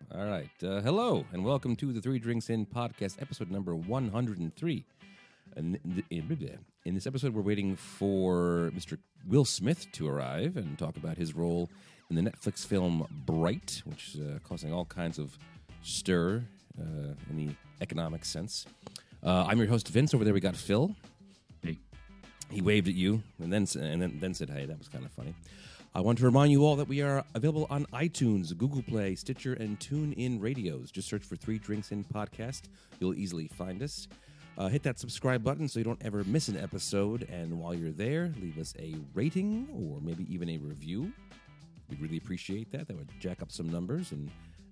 All right. Hello, and welcome to the Three Drinks In podcast, episode number 103. And in this episode, we're waiting for Mr. Will Smith to arrive and talk about his role in the Netflix film Bright, which is causing all kinds of stir in the economic sense. I'm your host, Vince. Over there, we got Phil. Hey. He waved at you and then said, "Hey." That was kind of funny. I want to remind you all that we are available on iTunes, Google Play, Stitcher, and TuneIn Radios. Just search for Three Drinks In Podcast. You'll easily find us. Hit that subscribe button so you don't ever miss an episode. And while you're there, leave us a rating or maybe even a review. We'd really appreciate that. That would jack up some numbers. And,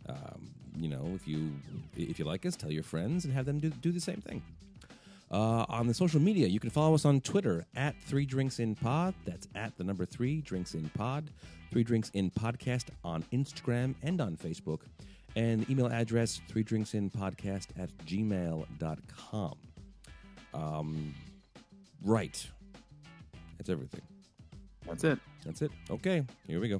if you like us, tell your friends and have them do the same thing. On the social media, you can follow us on Twitter at 3drinksinpod. That's at the number 3 drinks in pod. 3 drinks in podcast on Instagram and on Facebook. And the email address 3drinksinpodcast@gmail.com. Right. That's everything. That's it. That's it. Okay, here we go.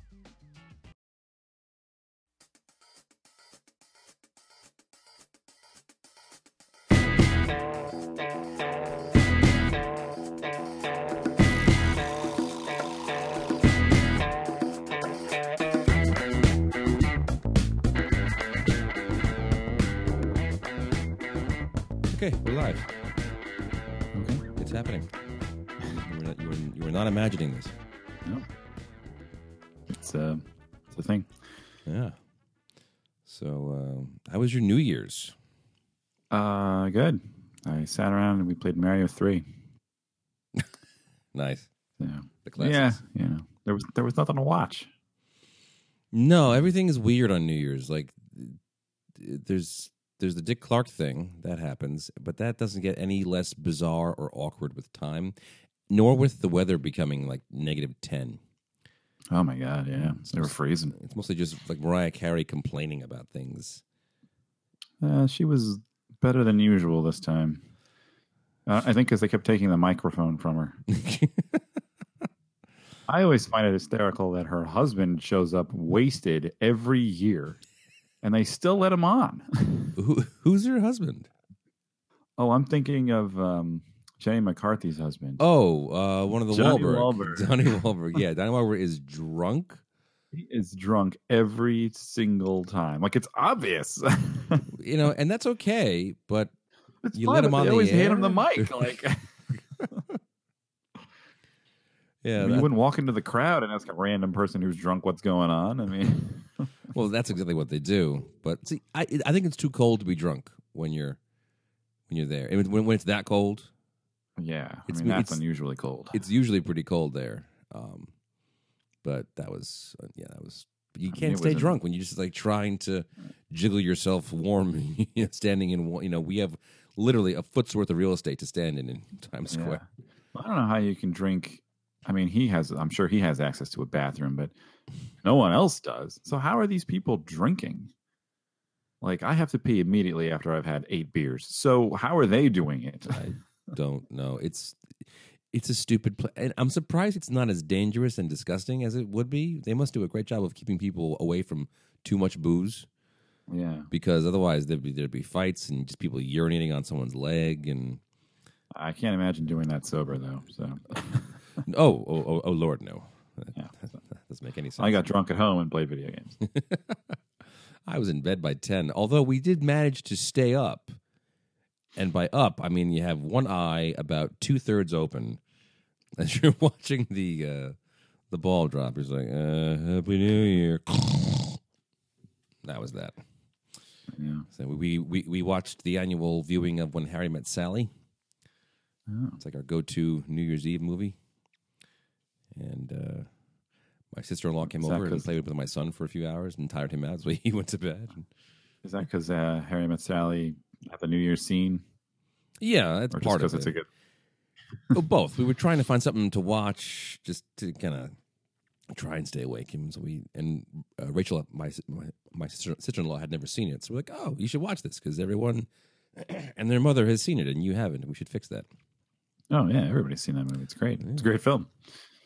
Okay, we're live. Okay. It's happening. You were not imagining this. No. It's a thing. Yeah. So, how was your New Year's? Good. I sat around and we played Mario 3. Nice. So, The classics. Yeah, there was nothing to watch. No, everything is weird on New Year's. Like, there's the Dick Clark thing that happens, but that doesn't get any less bizarre or awkward with time, nor with the weather becoming like -10. Oh my God, yeah. They were freezing. It's mostly just like Mariah Carey complaining about things. She was better than usual this time. I think because they kept taking the microphone from her. I always find it hysterical that her husband shows up wasted every year, and they still let him on. Who's your husband? Oh, I'm thinking of Jenny McCarthy's husband. Oh, one of the Johnny Wahlberg. Johnny Wahlberg. Yeah, Johnny Wahlberg is drunk. He is drunk every single time. Like, it's obvious. And that's okay, but It's you fine, let him but on they the always hand air? him the mic. Like, yeah. you wouldn't walk into the crowd and ask a random person who's drunk what's going on. I mean, Well, that's exactly what they do. But see, I think it's too cold to be drunk when you're there. And when it's that cold, yeah. It's That's unusually cold. it's usually pretty cold there. But that was you can't it stay was drunk when you're just like trying to jiggle yourself warm, standing in. We have literally a foot's worth of real estate to stand in Times Yeah. Square. I don't know how you can drink. I mean, I'm sure he has access to a bathroom, but no one else does. So how are these people drinking? Like, I have to pee immediately after I've had 8 beers. So how are they doing it? I don't know. It's a stupid and I'm surprised it's not as dangerous and disgusting as it would be. They must do a great job of keeping people away from too much booze, Yeah. because otherwise there'd be fights and just people urinating on someone's leg and I can't imagine doing that sober, though. So oh Lord, no. yeah. That doesn't make any sense. I got drunk at home and played video games. I was in bed by 10, although we did manage to stay up. And by up, I mean you have one eye about 2/3 open as you're watching the ball drop. It's like, Happy New Year. That was that. Yeah. So we watched the annual viewing of When Harry Met Sally. Oh. It's like our go-to New Year's Eve movie. And my sister-in-law came Is that over and 'cause- played with my son for a few hours and tired him out, so he went to bed. Is that because Harry Met Sally at the New Year's scene? Yeah, that's Or just part of because it's it. a good... Oh, both. We were trying to find something to watch just to kind of try and stay awake. And so Rachel, my sister-in-law, had never seen it. So we're like, oh, you should watch this because everyone and their mother has seen it and you haven't. We should fix that. Oh, yeah. Everybody's seen that movie. It's great. It's a great film.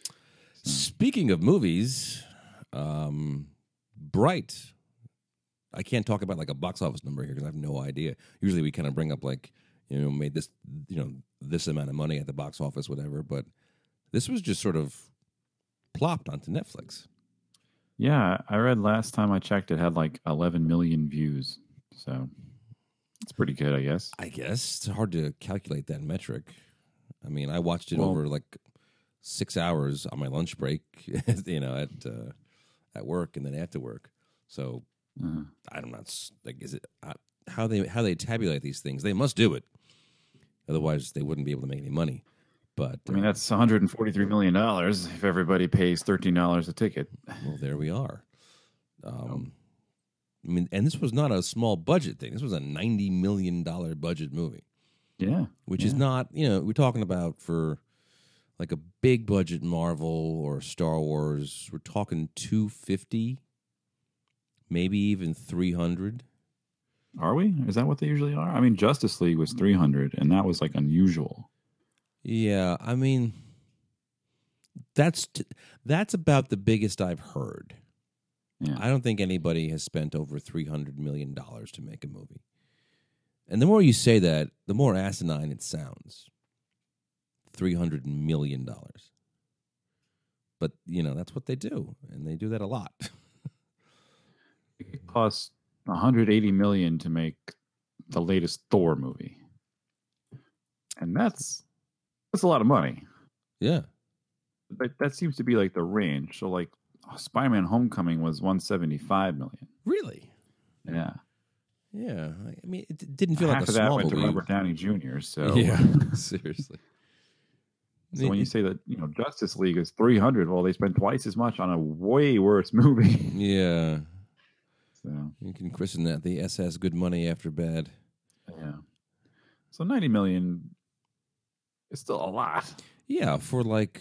Speaking of movies, Bright. I can't talk about like a box office number here because I have no idea. Usually we kind of bring up like, made this, this amount of money at the box office, whatever. But this was just sort of plopped onto Netflix. Yeah, I read last time I checked, it had like 11 million views. So it's pretty good, I guess. I guess it's hard to calculate that metric. I mean, I watched it Well- over like 6 hours on my lunch break, at work and then after work. So I'm not like, is it how they tabulate these things? They must do it, otherwise they wouldn't be able to make any money. But I mean, that's $143 million if everybody pays $13 a ticket. well, there we are. I mean, and this was not a small budget thing. This was a $90 million budget movie. Yeah. Which is not, we're talking about for like a big budget Marvel or Star Wars, we're talking 250, maybe even 300. Are we? Is that what they usually are? I mean, Justice League was 300, and that was like unusual. Yeah, I mean, that's about the biggest I've heard. Yeah. I don't think anybody has spent over $300 million to make a movie. And the more you say that, the more asinine it sounds. $300 million. But, that's what they do. And they do that a lot. It cost $180 million to make the latest Thor movie. And that's a lot of money. Yeah. But that seems to be like the range. So like Spider-Man Homecoming was $175 million. Really? Yeah. Yeah. I mean, it didn't feel Half like a of that small went to movie. Robert Downey Jr. So Yeah. Seriously. So when you say that, Justice League is 300, well, they spent twice as much on a way worse movie. Yeah. So You can christen that the SS Good Money After Bad. yeah. So 90 million is still a lot. Yeah, for like,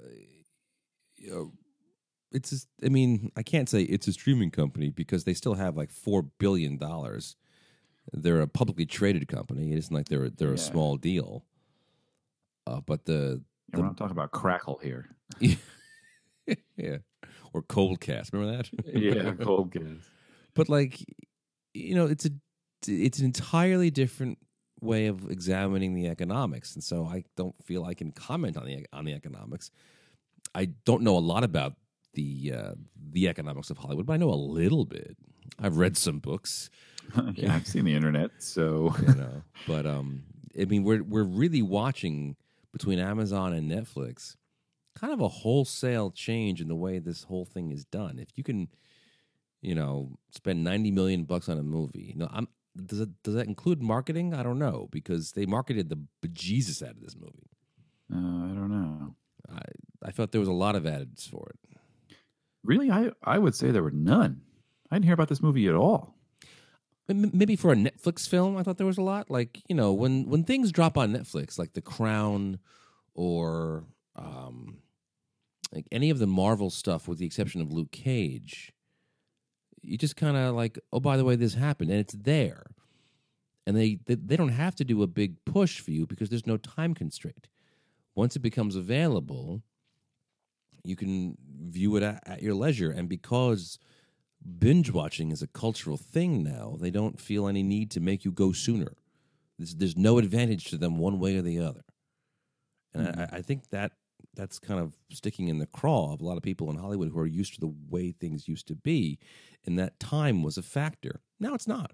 it's just, I mean, I can't say it's a streaming company because they still have like $4 billion. They're a publicly traded company. It isn't like they're a small deal. But we're not talking about Crackle here. yeah, or Cold Cast. Remember that? Yeah, Cold Cast. But like, it's an entirely different way of examining the economics, and so I don't feel I can comment on the economics. I don't know a lot about the economics of Hollywood, but I know a little bit. I've read some books. Yeah, I've seen the internet, so But I mean, we're really watching between Amazon and Netflix kind of a wholesale change in the way this whole thing is done. If you can, spend $90 million on a movie. Does that include marketing? I don't know, because they marketed the bejesus out of this movie. I don't know. I thought there was a lot of ads for it. Really, I would say there were none. I didn't hear about this movie at all. Maybe for a Netflix film, I thought there was a lot. Like, when things drop on Netflix, like The Crown or like any of the Marvel stuff, with the exception of Luke Cage, you just kind of like, oh, by the way, this happened, and it's there. And they don't have to do a big push for you because there's no time constraint. Once it becomes available, you can view it at your leisure. And because binge watching is a cultural thing now, they don't feel any need to make you go sooner. There's no advantage to them one way or the other. And I think that's kind of sticking in the craw of a lot of people in Hollywood who are used to the way things used to be, and that time was a factor. Now it's not.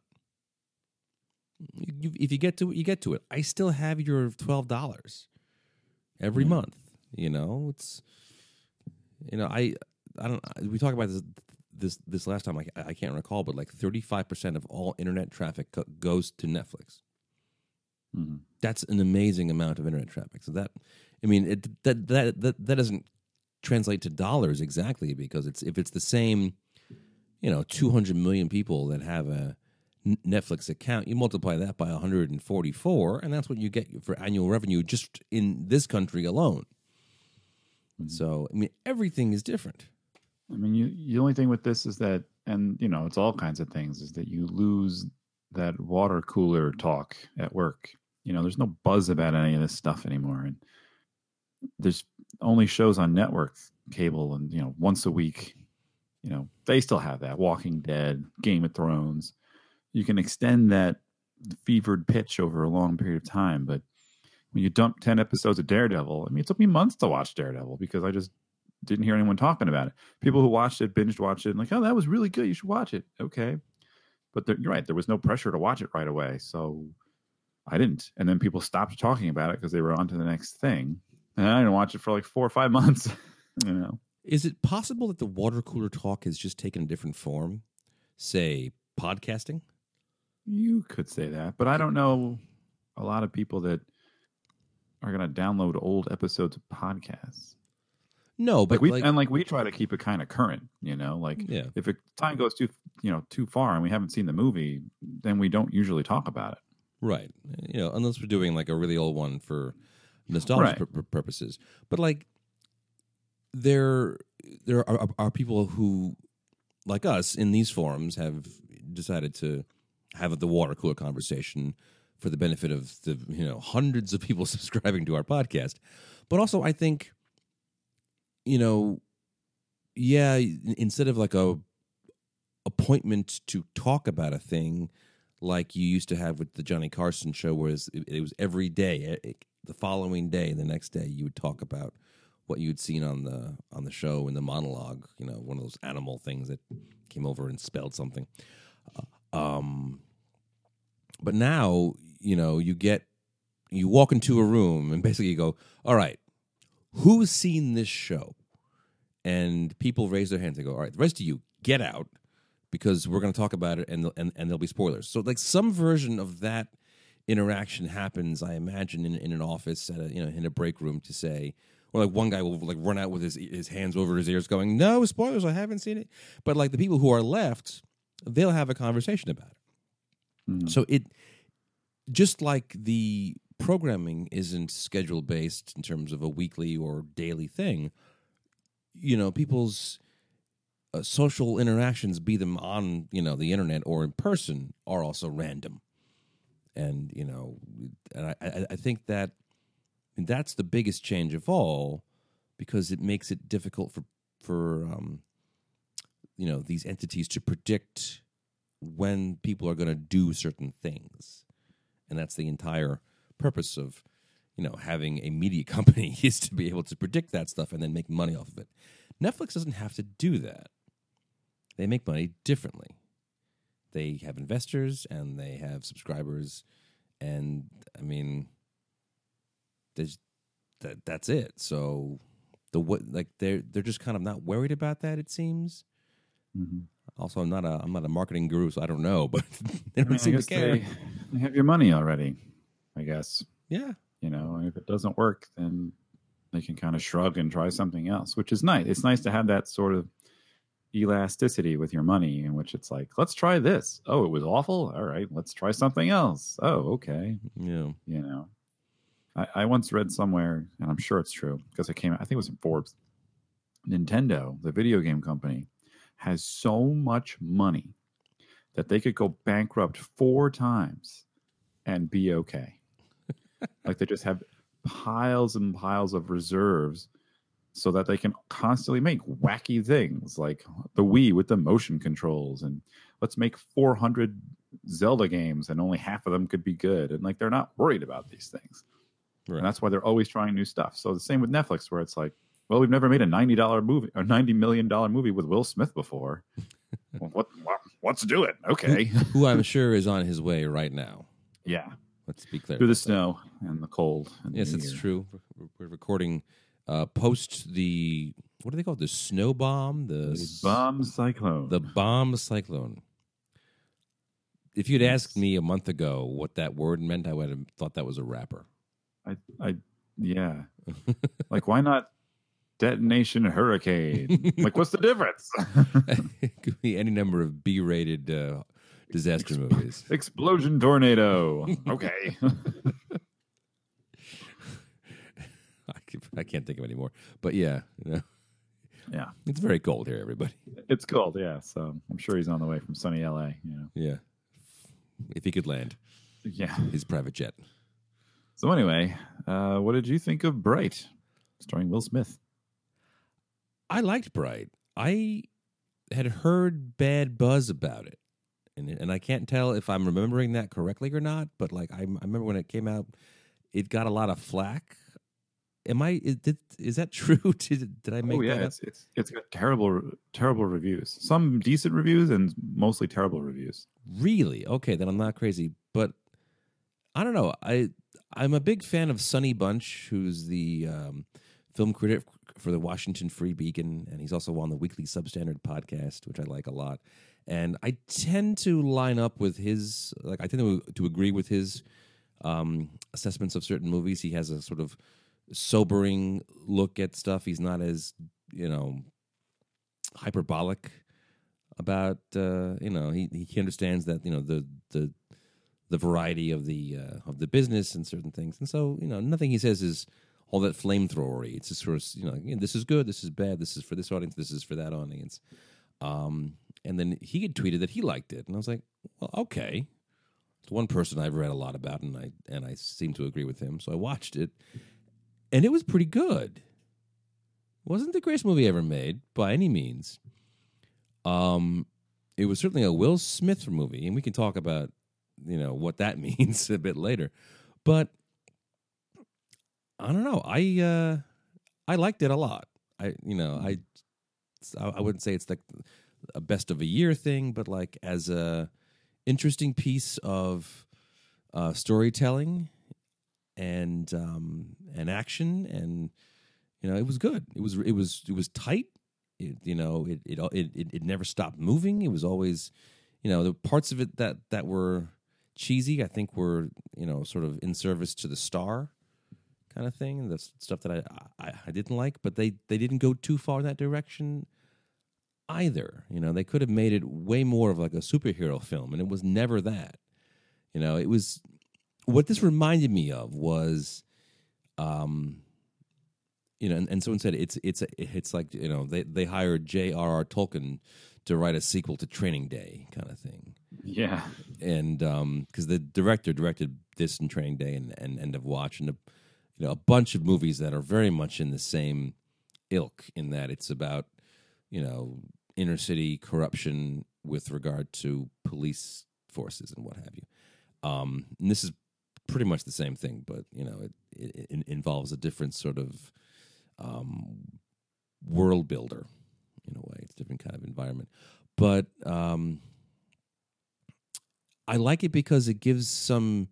If you get to it, you get to it. I still have your $12 every month. It's I don't. We talked about this last time. I can't recall, but like 35% of all internet traffic goes to Netflix. Mm-hmm. That's an amazing amount of internet traffic. So that doesn't translate to dollars exactly, because if it's the same, 200 million people that have a Netflix account, you multiply that by 144, and that's what you get for annual revenue just in this country alone. Mm-hmm. So, I mean, everything is different. I mean, the only thing with this is that, and it's all kinds of things, is that you lose that water cooler talk at work. There's no buzz about any of this stuff anymore, and there's only shows on network cable, and once a week they still have that. Walking Dead, Game of Thrones. You can extend that fevered pitch over a long period of time, but when you dump 10 episodes of Daredevil, it took me months to watch Daredevil because I just didn't hear anyone talking about it. People who watched it, binged watched it, and like, oh, that was really good. You should watch it. Okay. But you're right. There was no pressure to watch it right away. So I didn't. And then people stopped talking about it because they were on to the next thing. And I didn't watch it for like 4 or 5 months. Is it possible that the water cooler talk has just taken a different form? Say, podcasting? You could say that. But I don't know a lot of people that are going to download old episodes of podcasts. No, but we try to keep it kind of current, if time goes too far and we haven't seen the movie, then we don't usually talk about it. Right. Unless we're doing like a really old one for nostalgia purposes. But like there are people who, like us, in these forums have decided to have the water cooler conversation for the benefit of the hundreds of people subscribing to our podcast. But also, I think, instead of like a appointment to talk about a thing like you used to have with the Johnny Carson show, where it was every day, the following day, the next day, you would talk about what you had seen on the show in the monologue, one of those animal things that came over and spelled something. But now, you walk into a room and basically you go, all right, who's seen this show? And people raise their hands and go, all right, the rest of you, get out, because we're going to talk about it and there'll be spoilers. So like some version of that interaction happens, I imagine, in an office at in a break room to say, or like one guy will like run out with his hands over his ears going, no, spoilers, I haven't seen it. But like the people who are left, they'll have a conversation about it. Mm-hmm. So it, just like the programming isn't schedule based in terms of a weekly or daily thing, people's social interactions, be them on the internet or in person, are also random. And and I think that's the biggest change of all, because it makes it difficult for these entities to predict when people are going to do certain things. And that's the entire purpose of having a media company, is to be able to predict that stuff and then make money off of it. Netflix doesn't have to do that. They make money differently. They have investors and they have subscribers, and that's it. So they're just kind of not worried about that, it seems. Mm-hmm. Also, I'm not a marketing guru, so I don't know, but they don't seem to care. They have your money already, I guess. Yeah. And if it doesn't work, then they can kind of shrug and try something else, which is nice. It's nice to have that sort of elasticity with your money, in which it's like, let's try this. Oh, it was awful. All right, let's try something else. Oh, okay. Yeah. I once read somewhere, and I'm sure it's true because I think it was in Forbes, Nintendo, the video game company, has so much money that they could go bankrupt 4 times and be okay. Like they just have piles and piles of reserves so that they can constantly make wacky things like the Wii with the motion controls, and let's make 400 Zelda games and only half of them could be good. And like, they're not worried about these things. Right. And that's why they're always trying new stuff. So the same with Netflix, where it's like, well, we've never made a $90 movie or $90 million movie with Will Smith before. Well, let's do it. Okay. Who I'm sure is on his way right now. Yeah. Let's be clear. Through the snow and the cold. And yes, it's true. We're recording post the, what do they call it? The snow bomb? The bomb cyclone. The bomb cyclone. If you'd asked me a month ago what that word meant, I would have thought that was a rapper. Yeah. Like, why not detonation hurricane? Like, what's the difference? It could be any number of B-rated disaster movies. Explosion tornado. Okay. I can't think of any more. But yeah. Yeah. It's very cold here, everybody. It's cold, yeah. So I'm sure he's on the way from sunny LA. Yeah. If he could land. Yeah. His private jet. So anyway, what did you think of Bright, starring Will Smith? I liked Bright. I had heard bad buzz about it, and I can't tell if I'm remembering that correctly or not. But like I remember when it came out, it got a lot of flack. Is that true? Did I Oh make yeah, that up? it's got terrible reviews. Some decent reviews and mostly terrible reviews. Really? Okay, then I'm not crazy. But I don't know. I'm a big fan of Sonny Bunch, who's the film critic for the Washington Free Beacon, and he's also on the Weekly Substandard podcast, which I like a lot. And I tend to line up with his, like I tend to agree with his assessments of certain movies. He has a sort of sobering look at stuff. He's not as hyperbolic about he understands that the variety of the business and certain things, and so nothing he says is all that flamethrowery. It's just sort of this is good, this is bad, this is for this audience, this is for that audience. And then he had tweeted that he liked it, and I was like, well, okay. It's one person I've read a lot about, and I seem to agree with him, so I watched it, and it was pretty good. It wasn't the greatest movie ever made by any means. It was certainly a Will Smith movie, and we can talk about what that means a bit later. But I don't know. I liked it a lot. I wouldn't say it's like a best of a year thing, but like as a interesting piece of storytelling and action, and it was good. It was tight. It never stopped moving. It was always, the parts of it that were cheesy, I think were sort of in service to the star kind of thing. That's stuff that I didn't like, but they didn't go too far in that direction either. They could have made it way more of like a superhero film, and it was never that. It was what this reminded me of was and someone said it's like they hired J.R.R. Tolkien to write a sequel to Training Day kind of thing. Yeah, and because the director directed this and Training Day and End of Watch and a bunch of movies that are very much in the same ilk, in that it's about inner city corruption with regard to police forces and what have you. And this is pretty much the same thing, but it involves a different sort of world builder in a way. It's a different kind of environment, but I like it because it gives some,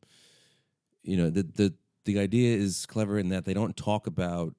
the idea is clever in that they don't talk about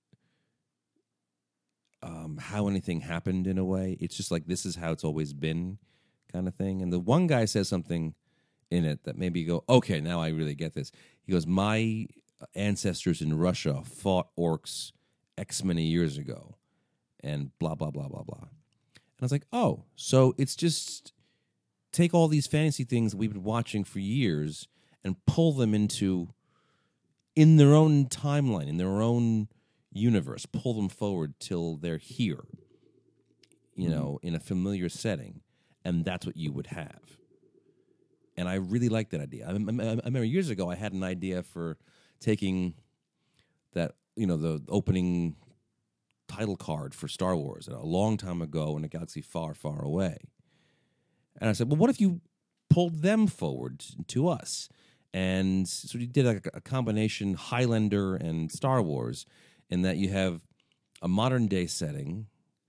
how anything happened in a way. It's just like, this is how it's always been kind of thing. And the one guy says something in it that maybe you go, okay, now I really get this. He goes, my ancestors in Russia fought orcs X many years ago, and blah, blah, blah, blah, blah. And I was like, oh, so it's just take all these fantasy things that we've been watching for years and pull them in their own timeline, in their own universe, pull them forward till they're here, in a familiar setting, and that's what you would have. And I really like that idea. I remember years ago I had an idea for taking that, the opening title card for Star Wars a long time ago in a galaxy far, far away. And I said, well, what if you pulled them forward to us? And so you did a combination Highlander and Star Wars, in that you have a modern day setting,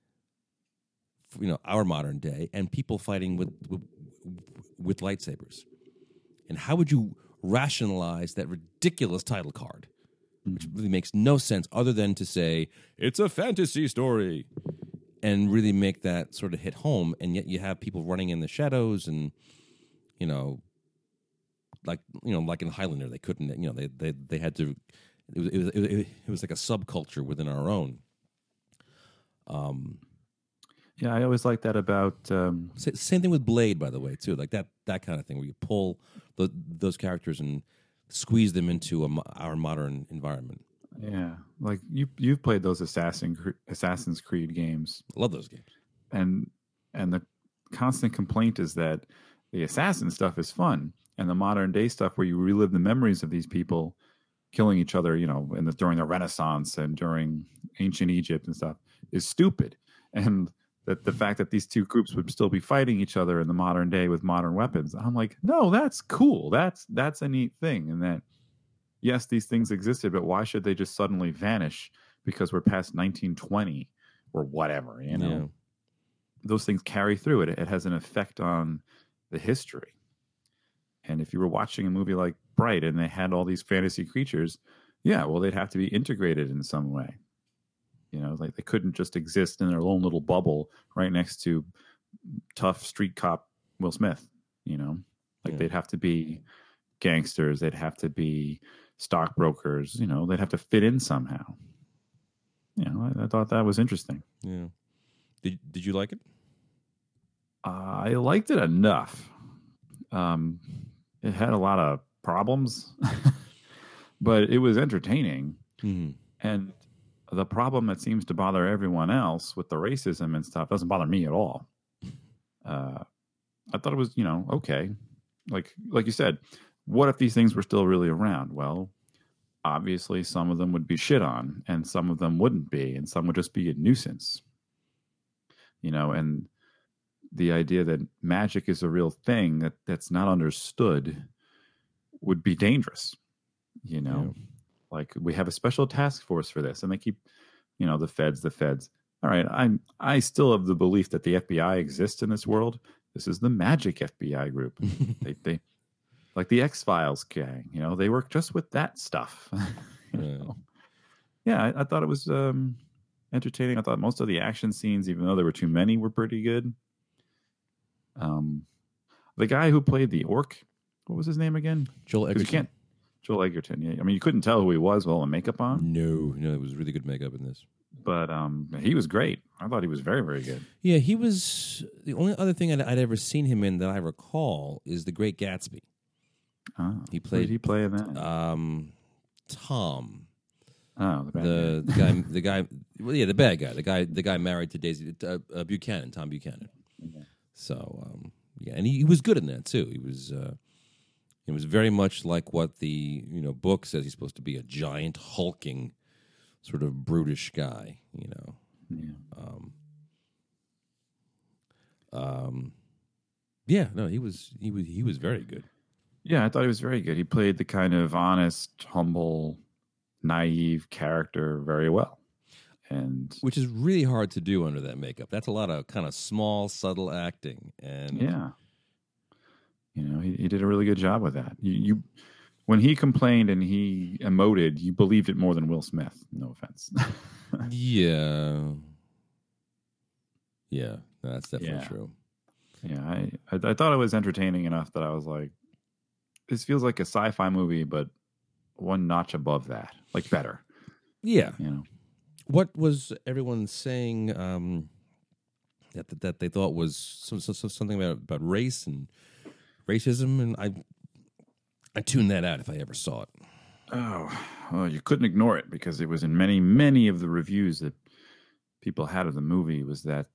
our modern day, and people fighting with lightsabers. And how would you rationalize that ridiculous title card, which really makes no sense other than to say it's a fantasy story, and really make that sort of hit home? And yet you have people running in the shadows, and like in Highlander, they couldn't. They had to. It was like a subculture within our own. Yeah, I always like that about. Same thing with Blade, by the way, too. Like that kind of thing, where you pull those characters and squeeze them into our modern environment. Yeah, like you've played those Assassin's Creed games. I love those games. And the constant complaint is that the assassin stuff is fun, and the modern day stuff where you relive the memories of these people killing each other, during the Renaissance and during ancient Egypt and stuff, is stupid. And that the fact that these two groups would still be fighting each other in the modern day with modern weapons. I'm like, no, that's cool. That's a neat thing. And that, yes, these things existed, but why should they just suddenly vanish because we're past 1920 or whatever? You know, Yeah. those things carry through. It has an effect on the history. And if you were watching a movie like Bright and they had all these fantasy creatures, yeah, well, they'd have to be integrated in some way. You know, like they couldn't just exist in their own little bubble right next to tough street cop Will Smith. You know, like Yeah. they'd have to be gangsters, they'd have to be stockbrokers. You know, they'd have to fit in somehow. You know, I thought that was interesting. Yeah. Did you like it? I liked it enough. It had a lot of problems, but it was entertaining. Mm-hmm. And the problem that seems to bother everyone else with the racism and stuff doesn't bother me at all. I thought it was, you know, okay. Like you said, what if these things were still really around? Well, obviously some of them would be shit on and some of them wouldn't be, and some would just be a nuisance. You know, and the idea that magic is a real thing that's not understood would be dangerous. You know, Yeah. like we have a special task force for this, and they keep, you know, the feds. All right, I still have the belief that the FBI exists in this world. This is the magic FBI group. they like the X-Files gang. You know, they work just with that stuff. You know? Yeah, I thought it was entertaining. I thought most of the action scenes, even though there were too many, were pretty good. The guy who played the orc, what was his name again? Joel 'Cause you Edgerton. can't. Joel Edgerton. Yeah, I mean, you couldn't tell who he was with all the makeup on, No, it was really good makeup in this. but he was great. I thought he was very, very good. Yeah, he was the only other thing I'd ever seen him in that I recall is The Great Gatsby. Oh, He who did played he play in that? Tom, Oh, the bad guy. the guy. Well, yeah, the bad guy. The guy married to Daisy Buchanan, Tom Buchanan. Yeah. So yeah, and he was good in that too. He was very much like what the book says he's supposed to be, a giant, hulking, sort of brutish guy. You know. Yeah. Yeah, no, he was very good. Yeah, I thought he was very good. He played the kind of honest, humble, naive character very well. And Which is really hard to do under that makeup. That's a lot of kind of small, subtle acting. And yeah, he did a really good job with that. You when he complained and he emoted, you believed it more than Will Smith. No offense. yeah, no, that's definitely Yeah. true. Yeah, I thought it was entertaining enough that I was like, this feels like a sci-fi movie, but one notch above that, like better. Yeah. What was everyone saying that they thought was something about race and racism? And I tuned that out if I ever saw it. Oh, well, you couldn't ignore it because it was in many, many of the reviews that people had of the movie. Was that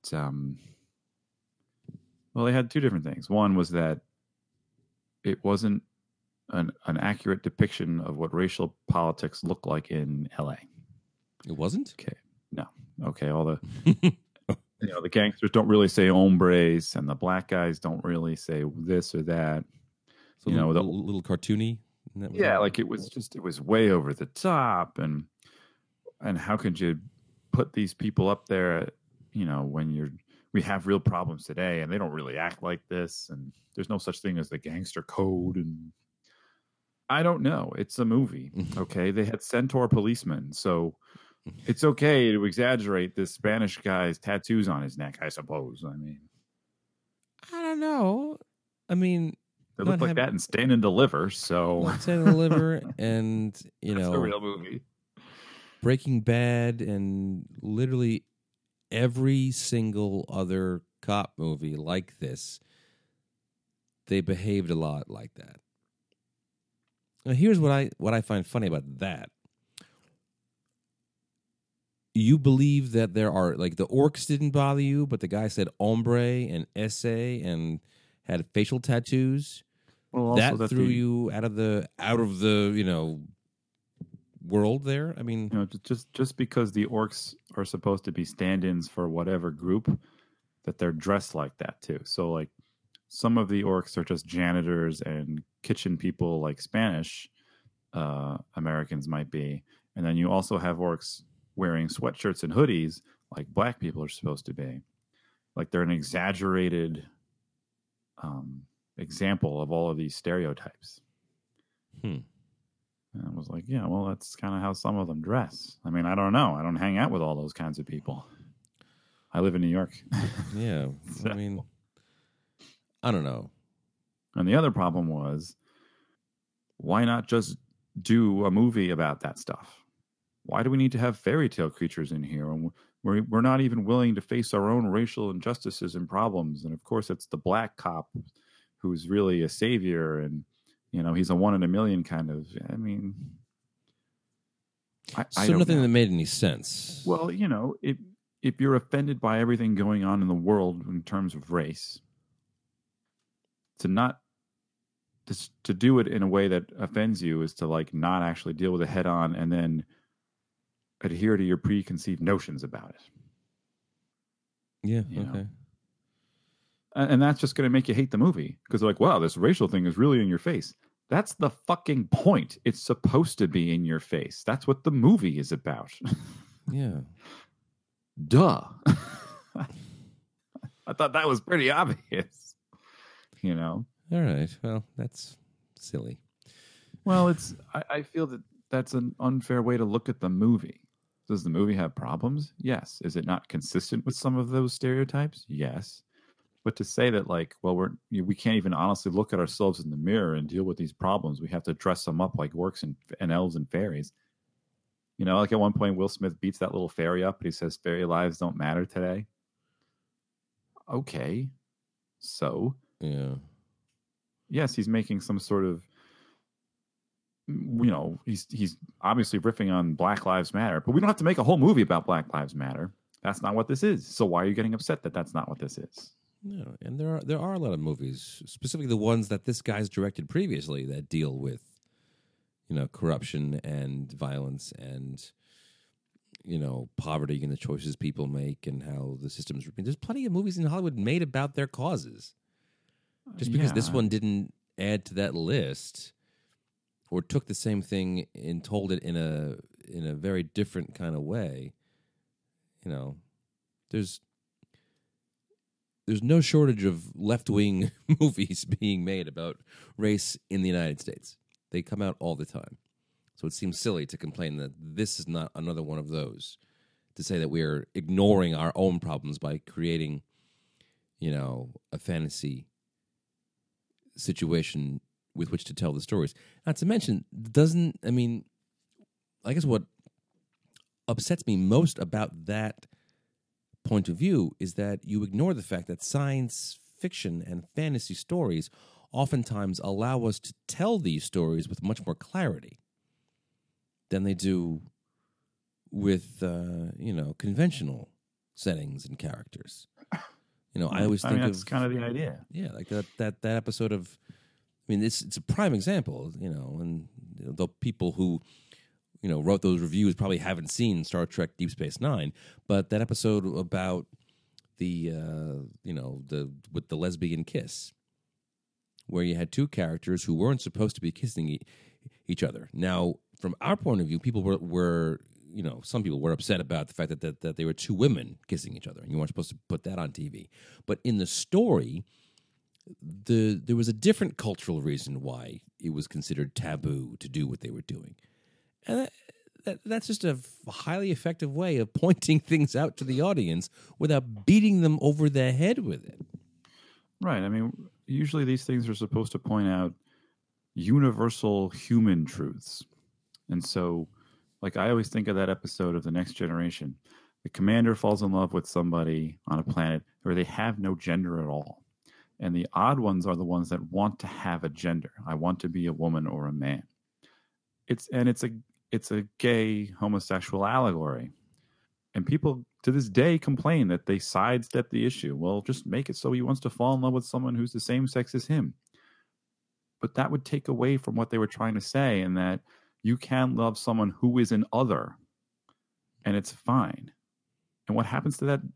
well, they had two different things. One was that it wasn't an accurate depiction of what racial politics look like in LA. It wasn't? Okay. No. Okay. All the the gangsters don't really say hombres, and the black guys don't really say this or that. So the little cartoony. Yeah, like it was way over the top, and how could you put these people up there? When we have real problems today, and they don't really act like this, and there's no such thing as the gangster code, and I don't know. It's a movie, okay? They had centaur policemen, so it's okay to exaggerate this Spanish guy's tattoos on his neck, I suppose. I mean, I don't know. I mean, they look like that and Stand and Deliver, so Stand and Deliver, and it's a real movie. Breaking Bad, and literally every single other cop movie like this, they behaved a lot like that. Now, here's what I find funny about that. You believe that there are, like, the orcs didn't bother you, but the guy said hombre and esse and had facial tattoos. Well, that threw you out of the world there. I mean, just because the orcs are supposed to be stand-ins for whatever group that they're dressed like that too. So like some of the orcs are just janitors and kitchen people like Spanish Americans might be. And then you also have orcs wearing sweatshirts and hoodies like black people are supposed to be. Like they're an exaggerated example of all of these stereotypes. And I was like, yeah, well, that's kind of how some of them dress. I mean, I don't know. I don't hang out with all those kinds of people. I live in New York. Yeah. So- I mean, I don't know. And the other problem was, why not just do a movie about that stuff? Why do we need to have fairy tale creatures in here? And we're not even willing to face our own racial injustices and problems. And of course, it's the black cop who's really a savior, and you know he's a 1 in a million kind of. I mean, I So don't nothing know. that made any sense. Well, you know, if you're offended by everything going on in the world in terms of race, to do it in a way that offends you is to like not actually deal with it head on and then adhere to your preconceived notions about it. Yeah. You know. Okay. And that's just going to make you hate the movie because they're like, wow, this racial thing is really in your face. That's the fucking point. It's supposed to be in your face. That's what the movie is about. Yeah. Duh. I thought that was pretty obvious. You know? All right. Well, that's silly. Well, I feel that that's an unfair way to look at the movie. Does the movie have problems? Yes. Is it not consistent with some of those stereotypes? Yes. But to say that, like, well, we can't even honestly look at ourselves in the mirror and deal with these problems. We have to dress them up like orcs and elves and fairies. You know, like at one point, Will Smith beats that little fairy up, and he says, "Fairy lives don't matter today." Okay, so Yeah. yes, he's making some sort of, you know, he's obviously riffing on Black Lives Matter, but we don't have to make a whole movie about Black Lives Matter. That's not what this is. So why are you getting upset that that's not what this is? No, and there are a lot of movies, specifically the ones that this guy's directed previously, that deal with, you know, corruption and violence and, you know, poverty and the choices people make and how the system's. There's plenty of movies in Hollywood made about their causes. Just because this Yeah. one didn't add to that list, or took the same thing and told it in a very different kind of way, you know, there's no shortage of left-wing movies being made about race in the United States. They come out all the time. So it seems silly to complain that this is not another one of those, to say that we're ignoring our own problems by creating, you know, a fantasy situation with which to tell the stories. Not to mention, I guess what upsets me most about that point of view is that you ignore the fact that science fiction and fantasy stories oftentimes allow us to tell these stories with much more clarity than they do with you know, conventional settings and characters. You know, I always think that's of kind of the idea. yeah, like that episode of. I mean, it's a prime example, you know, and the people who, you know, wrote those reviews probably haven't seen Star Trek Deep Space Nine, but that episode about the you know, with the lesbian kiss, where you had two characters who weren't supposed to be kissing each other. Now, from our point of view, people were you know, some people were upset about the fact that they were two women kissing each other, and you weren't supposed to put that on TV. But in the story, there was a different cultural reason why it was considered taboo to do what they were doing, and that's just a highly effective way of pointing things out to the audience without beating them over the head with it. Right. I mean, usually these things are supposed to point out universal human truths. And so, like, I always think of that episode of The Next Generation. The commander falls in love with somebody on a planet where they have no gender at all. And the odd ones are the ones that want to have a gender. I want to be a woman or a man. It's a gay homosexual allegory. And people to this day complain that they sidestep the issue. Well, just make it so he wants to fall in love with someone who's the same sex as him. But that would take away from what they were trying to say, in that you can love someone who is an other, and it's fine. And what happens to that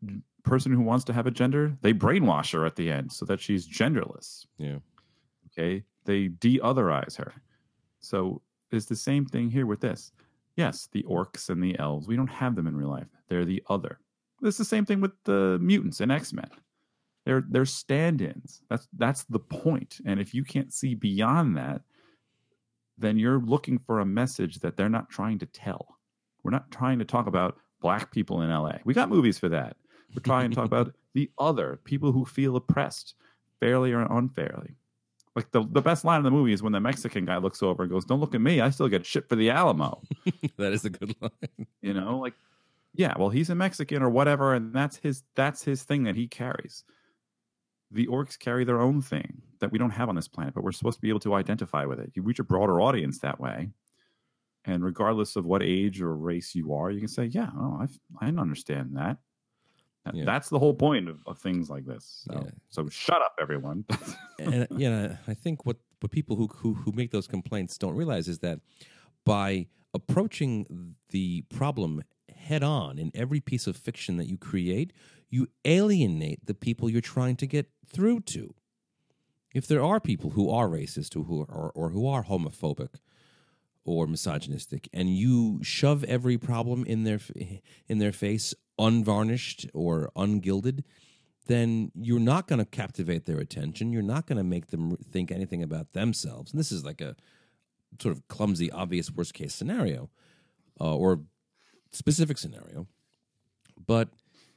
person who wants to have a gender, they brainwash her at the end so that she's genderless. Yeah. Okay. They de-otherize her. So it's the same thing here with this. Yes, the orcs and the elves, we don't have them in real life. They're the other. It's the same thing with the mutants and X-Men. They're stand-ins. That's the point. And if you can't see beyond that, then you're looking for a message that they're not trying to tell. We're not trying to talk about black people in LA. We got movies for that. We're trying to talk about the other, people who feel oppressed, fairly or unfairly. Like the best line in the movie is when the Mexican guy looks over and goes, "Don't look at me. I still get shit for the Alamo." That is a good line. You know, like, yeah, well, he's a Mexican or whatever, and that's his thing that he carries. The orcs carry their own thing that we don't have on this planet, but we're supposed to be able to identify with it. You reach a broader audience that way. And regardless of what age or race you are, you can say, yeah, I understand that. Yeah. That's the whole point of things like this. So shut up, everyone. And I think what people who make those complaints don't realize is that by approaching the problem head on in every piece of fiction that you create, you alienate the people you're trying to get through to. If there are people who are racist or who are homophobic or misogynistic, and you shove every problem in their face unvarnished or ungilded, then you're not going to captivate their attention. You're not going to make them think anything about themselves. And this is like a sort of clumsy, obvious worst-case scenario or specific scenario. But,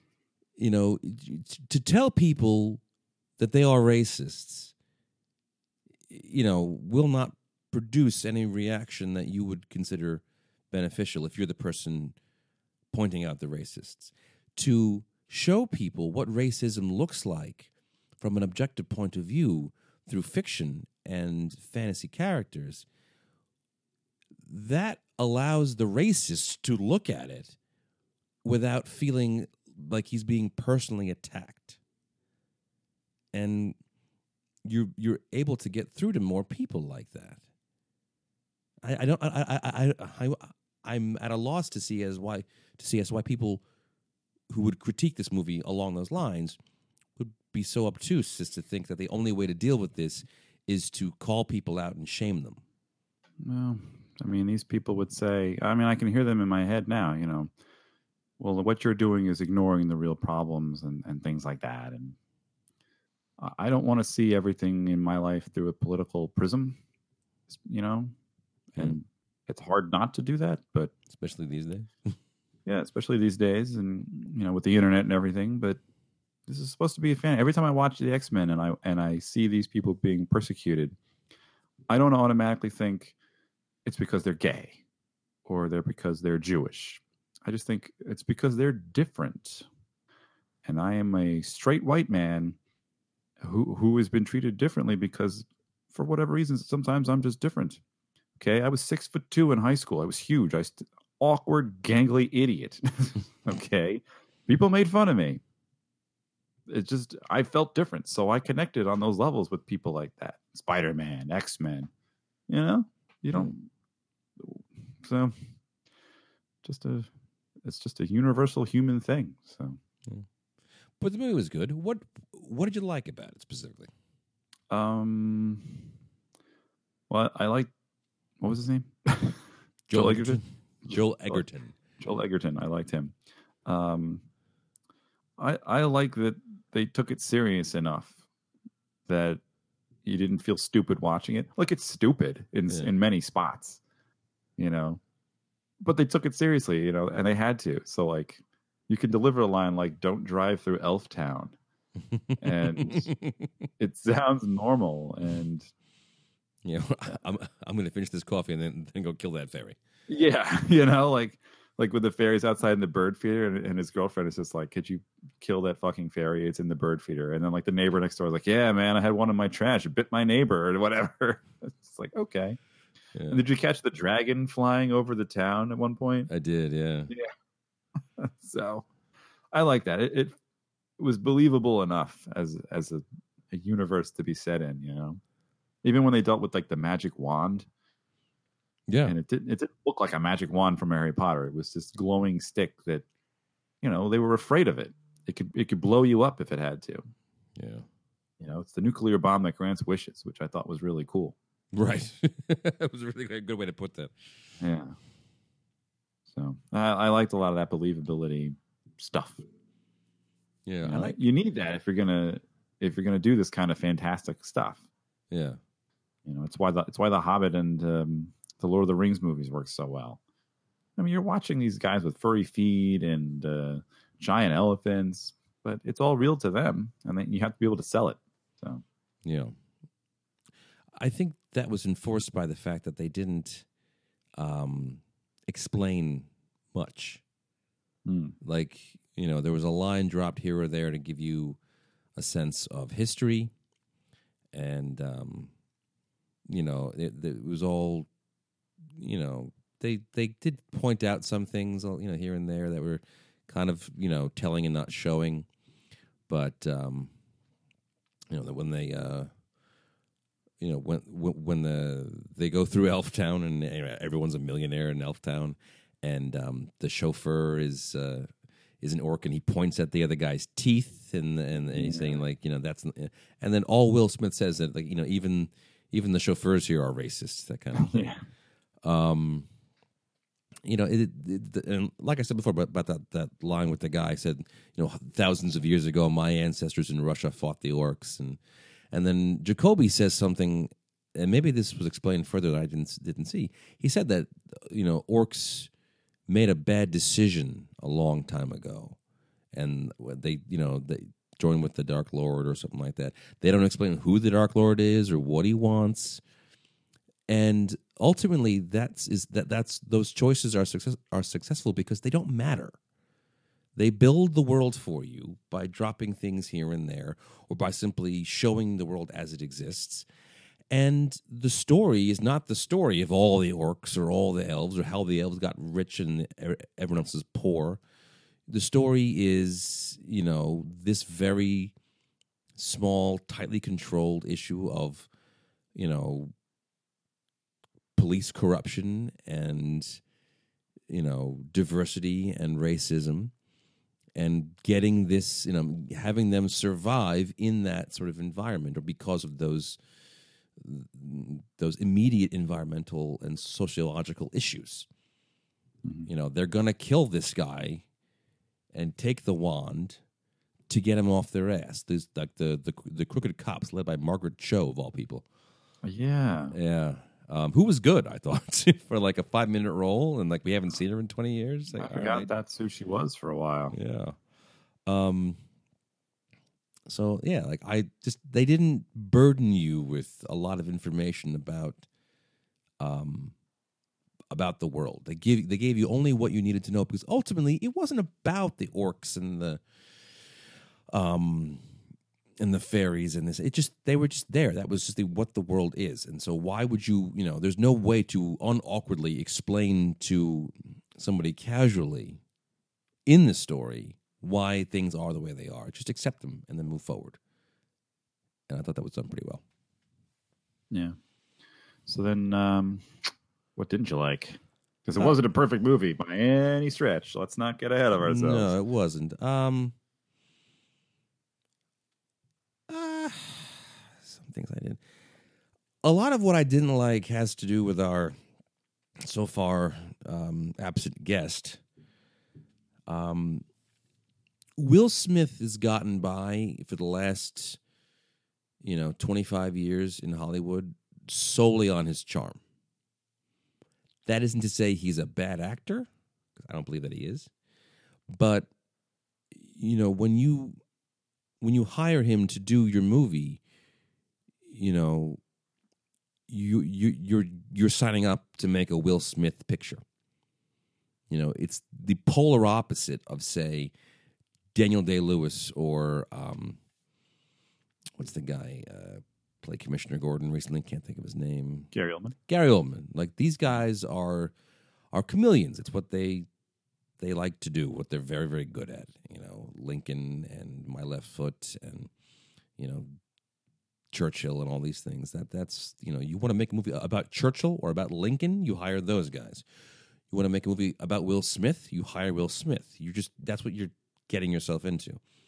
to tell people that they are racists, will not produce any reaction that you would consider beneficial if you're the person pointing out the racists. To show people what racism looks like from an objective point of view through fiction and fantasy characters, that allows the racist to look at it without feeling like he's being personally attacked. And you're able to get through to more people like that. I'm at a loss to see as why people who would critique this movie along those lines would be so obtuse as to think that the only way to deal with this is to call people out and shame them. Well, I mean, these people would say, I can hear them in my head now, well, what you're doing is ignoring the real problems and things like that. And I don't want to see everything in my life through a political prism, and it's hard not to do that, but especially these days. Yeah, especially these days, and with the internet and everything. But this is supposed to be a fan. Every time I watch the X-Men and I see these people being persecuted, I don't automatically think it's because they're gay or they're because they're Jewish. I just think it's because they're different. And I am a straight white man who has been treated differently because, for whatever reasons, sometimes I'm just different. Okay, I was 6'2" in high school. I was huge. Awkward, gangly idiot. Okay, people made fun of me. It's just I felt different, so I connected on those levels with people like that. Spider-Man, X-Men. You don't. So, it's just a universal human thing. So, but the movie was good. What did you like about it specifically? Well, I liked. What was his name? Joel Egerton. Joel Egerton. Joel Egerton. I liked him. I like that they took it serious enough that you didn't feel stupid watching it. Like, it's stupid in many spots, but they took it seriously, and they had to. So, like, you can deliver a line like, "Don't drive through Elf Town," and it sounds normal. And I'm going to finish this coffee and then go kill that fairy. Yeah, like with the fairies outside in the bird feeder, and his girlfriend is just like, "Could you kill that fucking fairy? It's in the bird feeder." And then like the neighbor next door is like, "Yeah, man, I had one in my trash. It bit my neighbor or whatever." It's like, okay. Yeah. And did you catch the dragon flying over the town at one point? I did, yeah. Yeah. So I like that. It was believable enough as a universe to be set in, Even when they dealt with like the magic wand. Yeah. And it didn't look like a magic wand from Harry Potter. It was this glowing stick that, they were afraid of it. it could blow you up if it had to. Yeah. It's the nuclear bomb that grants wishes, which I thought was really cool. Right. That was a really good way to put that. Yeah. So I liked a lot of that believability stuff. Yeah. You need that if you're gonna do this kind of fantastic stuff. Yeah. It's why the Hobbit and the Lord of the Rings movies work so well. I mean, you're watching these guys with furry feet and giant elephants, but it's all real to them, and then you have to be able to sell it. So, yeah, I think that was enforced by the fact that they didn't explain much. Like, there was a line dropped here or there to give you a sense of history, and it was all, they did point out some things, here and there that were kind of, telling and not showing, but that when they when they go through Elftown and everyone's a millionaire in Elftown, and the chauffeur is an orc, and he points at the other guy's teeth, and he's saying, like, that's, and then all Will Smith says that, like, even the chauffeurs here are racist, that kind of thing. And like I said before, about that line with the guy said, thousands of years ago, my ancestors in Russia fought the orcs, and then Jacoby says something, and maybe this was explained further that I didn't see. He said that orcs made a bad decision a long time ago, and they joined with the Dark Lord or something like that. They don't explain who the Dark Lord is or what he wants. And ultimately, that's those choices are successful because they don't matter. They build the world for you by dropping things here and there, or by simply showing the world as it exists. And the story is not the story of all the orcs or all the elves or how the elves got rich and everyone else is poor. The story is, this very small, tightly controlled issue of, police corruption and, diversity and racism, and getting this, having them survive in that sort of environment, or because of those immediate environmental and sociological issues. They're going to kill this guy and take the wand to get him off their ass. There's like the crooked cops led by Margaret Cho, of all people. Yeah. Who was good, I thought, for like a 5-minute role, and like we haven't seen her in 20 years. Like, I forgot that's who she was for a while. Yeah. So yeah, like they didn't burden you with a lot of information about the world. They gave you only what you needed to know, because ultimately it wasn't about the orcs and the fairies and this. They were just there. That was just what the world is. And so why would you, there's no way to unawkwardly explain to somebody casually in the story why things are the way they are. Just accept them and then move forward. And I thought that was done pretty well. Yeah. So then, what didn't you like? Because it wasn't a perfect movie by any stretch. Let's not get ahead of ourselves. No, it wasn't. Some things I did. A lot of what I didn't like has to do with our so far absent guest. Will Smith has gotten by for the last, 25 years in Hollywood solely on his charm. That isn't to say he's a bad actor, because I don't believe that he is. But, when you hire him to do your movie, you're signing up to make a Will Smith picture. It's the polar opposite of, say, Daniel Day-Lewis or what's the guy played Commissioner Gordon recently? Can't think of his name. Gary Oldman. Gary Oldman. Like, these guys are chameleons. It's what they like to do, what they're very, very good at. Lincoln and My Left Foot and Churchill and all these things. That's you want to make a movie about Churchill or about Lincoln, you hire those guys. You want to make a movie about Will Smith, you hire Will Smith. That's what you're getting yourself into.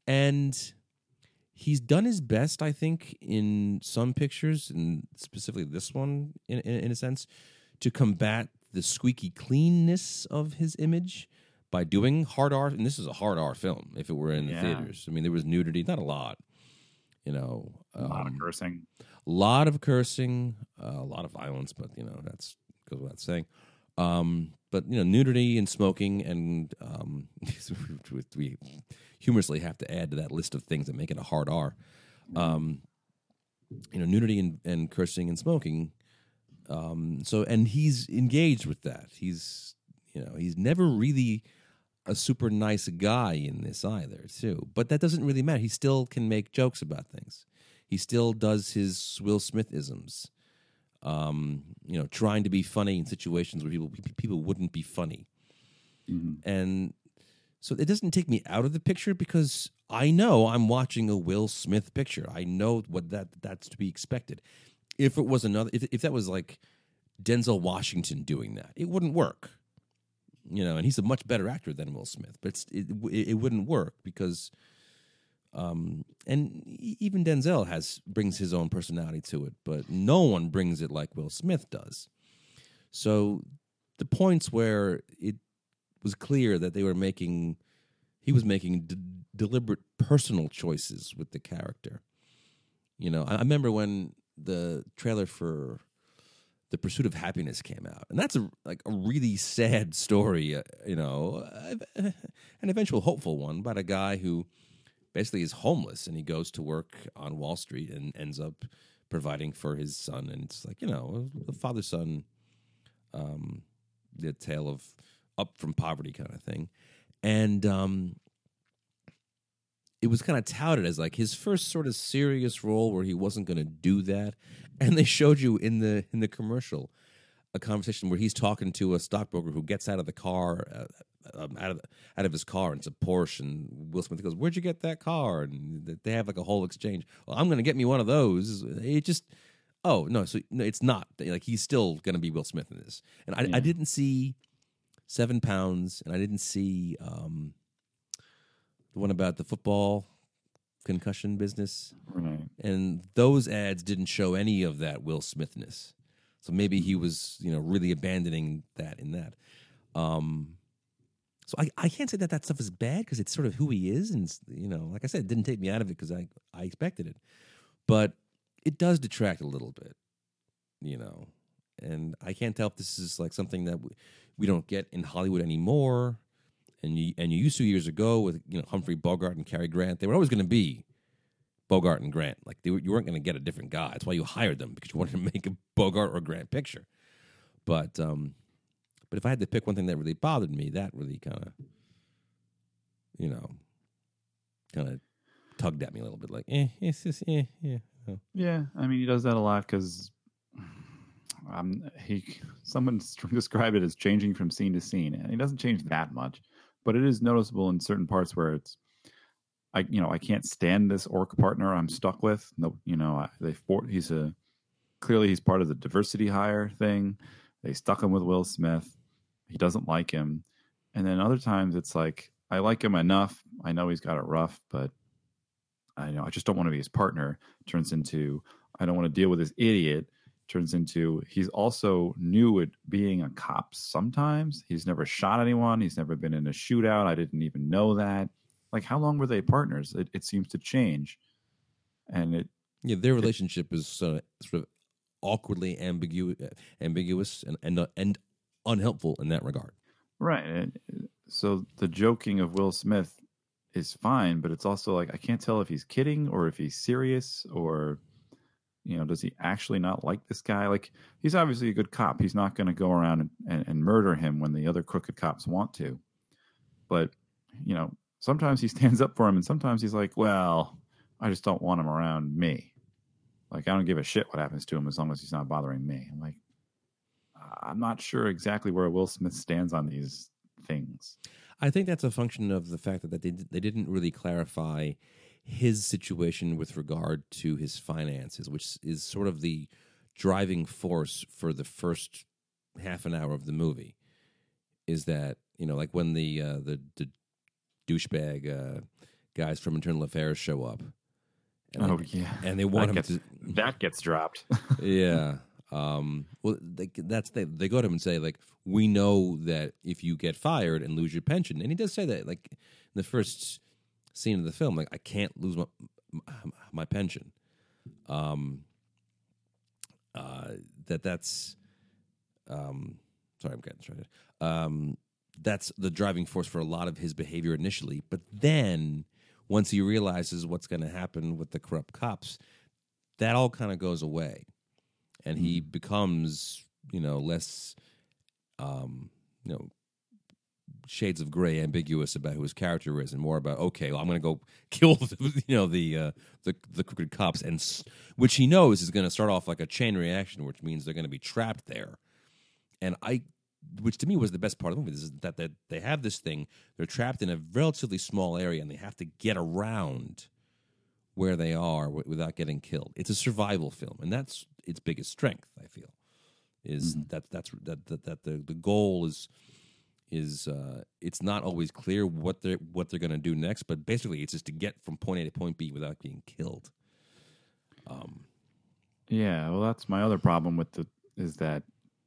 And he's done his best, I think, in some pictures, and specifically this one, in a sense, to combat the squeaky cleanness of his image by doing hard R. And this is a hard R film. If it were in the theaters, I mean, there was nudity, not a lot, a lot of cursing, a lot of cursing, a lot of violence, but that's goes without saying. But nudity and smoking, and we humorously have to add to that list of things that make it a hard R. Nudity and cursing and smoking. And he's engaged with that. He's never really a super nice guy in this either, too. But that doesn't really matter. He still can make jokes about things. He still does his Will Smith-isms. Trying to be funny in situations where people wouldn't be funny. Mm-hmm. And so it doesn't take me out of the picture because I know I'm watching a Will Smith picture. I know what that's to be expected. If it was if that was like Denzel Washington doing that, it wouldn't work. And he's a much better actor than Will Smith, but it wouldn't work because, and even Denzel brings his own personality to it, but no one brings it like Will Smith does. So the points where it was clear that he was making deliberate personal choices with the character. I remember when the trailer for The Pursuit of Happiness came out, and that's a really sad story, an eventual hopeful one about a guy who basically is homeless, and he goes to work on Wall Street and ends up providing for his son, and it's like a father-son, the tale of up from poverty kind of thing, and it was kind of touted as like his first sort of serious role where he wasn't going to do that. And they showed you in the commercial a conversation where he's talking to a stockbroker who gets out of the car, out of his car, and it's a Porsche. And Will Smith goes, "Where'd you get that car?" And they have like a whole exchange. Well, I'm going to get me one of those. It just, oh no, so no, it's not like he's still going to be Will Smith in this. And I didn't see 7 pounds, and I didn't see the one about the football concussion business. Right. And those ads didn't show any of that Will Smithness. So maybe he was, really abandoning that in that. So I can't say that stuff is bad because it's sort of who he is. And, like I said, it didn't take me out of it because I expected it. But it does detract a little bit, And I can't tell if this is like something that we don't get in Hollywood anymore. And you used to years ago with Humphrey Bogart and Cary Grant. They were always going to be Bogart and Grant. Like you weren't going to get a different guy. That's why you hired them, because you wanted to make a Bogart or Grant picture. But if I had to pick one thing that really bothered me, that really kind of tugged at me a little bit. Like it's just yeah. Oh. Yeah, I mean he does that a lot because someone described it as changing from scene to scene, and he doesn't change that much. But it is noticeable in certain parts where it's, I can't stand this orc partner I'm stuck with. No, clearly he's part of the diversity hire thing. They stuck him with Will Smith. He doesn't like him. And then other times it's like, I like him enough. I know he's got it rough, but I just don't want to be his partner. Turns into, I don't want to deal with this idiot. Turns into he's also new at being a cop sometimes. He's never shot anyone. He's never been in a shootout. I didn't even know that. Like, how long were they partners? It seems to change. And their relationship is sort of awkwardly ambiguous and unhelpful in that regard. Right. And so the joking of Will Smith is fine, but it's also like I can't tell if he's kidding or if he's serious or... does he actually not like this guy? Like, he's obviously a good cop. He's not going to go around and murder him when the other crooked cops want to. But, sometimes he stands up for him, and sometimes he's like, well, I just don't want him around me. Like, I don't give a shit what happens to him as long as he's not bothering me. I'm like, I'm not sure exactly where Will Smith stands on these things. I think that's a function of the fact that they didn't really clarify his situation with regard to his finances, which is sort of the driving force for the first half an hour of the movie, is that like when the douchebag guys from Internal Affairs show up. And Oh they, yeah, and they want that him gets, to. that gets dropped. Yeah. Well, they go to him and say, like, we know that if you get fired and lose your pension, and he does say that, like, in the first scene of the film, like, I can't lose my pension. That's sorry, I'm getting started. That's the driving force for a lot of his behavior initially, but then once he realizes what's going to happen with the corrupt cops, that all kind of goes away, and he becomes, less, shades of gray, ambiguous about who his character is, and more about, okay, well, I'm going to go kill the crooked cops, and which he knows is going to start off like a chain reaction, which means they're going to be trapped there. And which to me was the best part of the movie, is that they have this thing, they're trapped in a relatively small area, and they have to get around where they are without getting killed. It's a survival film, and that's its biggest strength, I feel, is that the goal is it's not always clear what they're going to do next, but basically it's just to get from point A to point B without being killed. Yeah, well, that's my other problem with is that,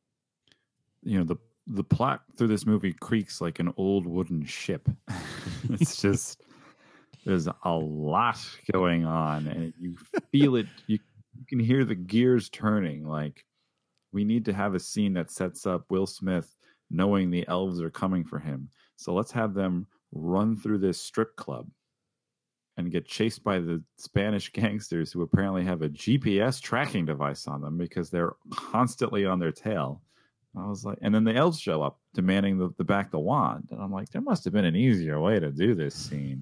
the plot through this movie creaks like an old wooden ship. It's just, there's a lot going on, and you feel it. You can hear the gears turning. Like, we need to have a scene that sets up Will Smith knowing the elves are coming for him. So let's have them run through this strip club and get chased by the Spanish gangsters, who apparently have a GPS tracking device on them because they're constantly on their tail. I was like, and then the elves show up demanding the back the wand. And I'm like, there must have been an easier way to do this scene,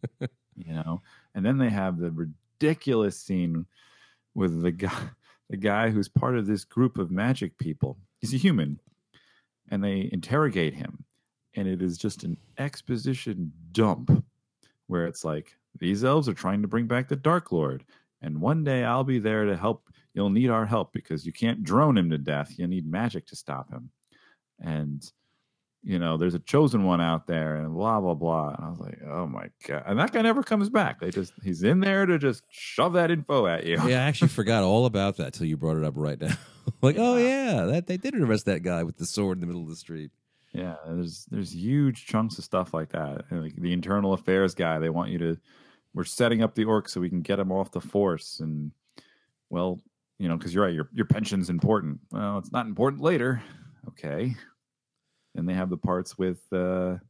And then they have the ridiculous scene with the guy who's part of this group of magic people. He's a human, and they interrogate him, and it is just an exposition dump where it's like, these elves are trying to bring back the Dark Lord, and one day I'll be there to help. You'll need our help because you can't drone him to death. You need magic to stop him. And, there's a chosen one out there, and blah, blah, blah. And I was like, oh my God. And that guy never comes back. He's in there to just shove that info at you. Yeah, I actually forgot all about that till you brought it up right now. Like, yeah. Oh yeah, that they did arrest that guy with the sword in the middle of the street. Yeah, there's huge chunks of stuff like that. And like the internal affairs guy, they want you to, we're setting up the orc so we can get him off the force. And, well, because you're right, your pension's important. Well, it's not important later. Okay. And they have the parts with, what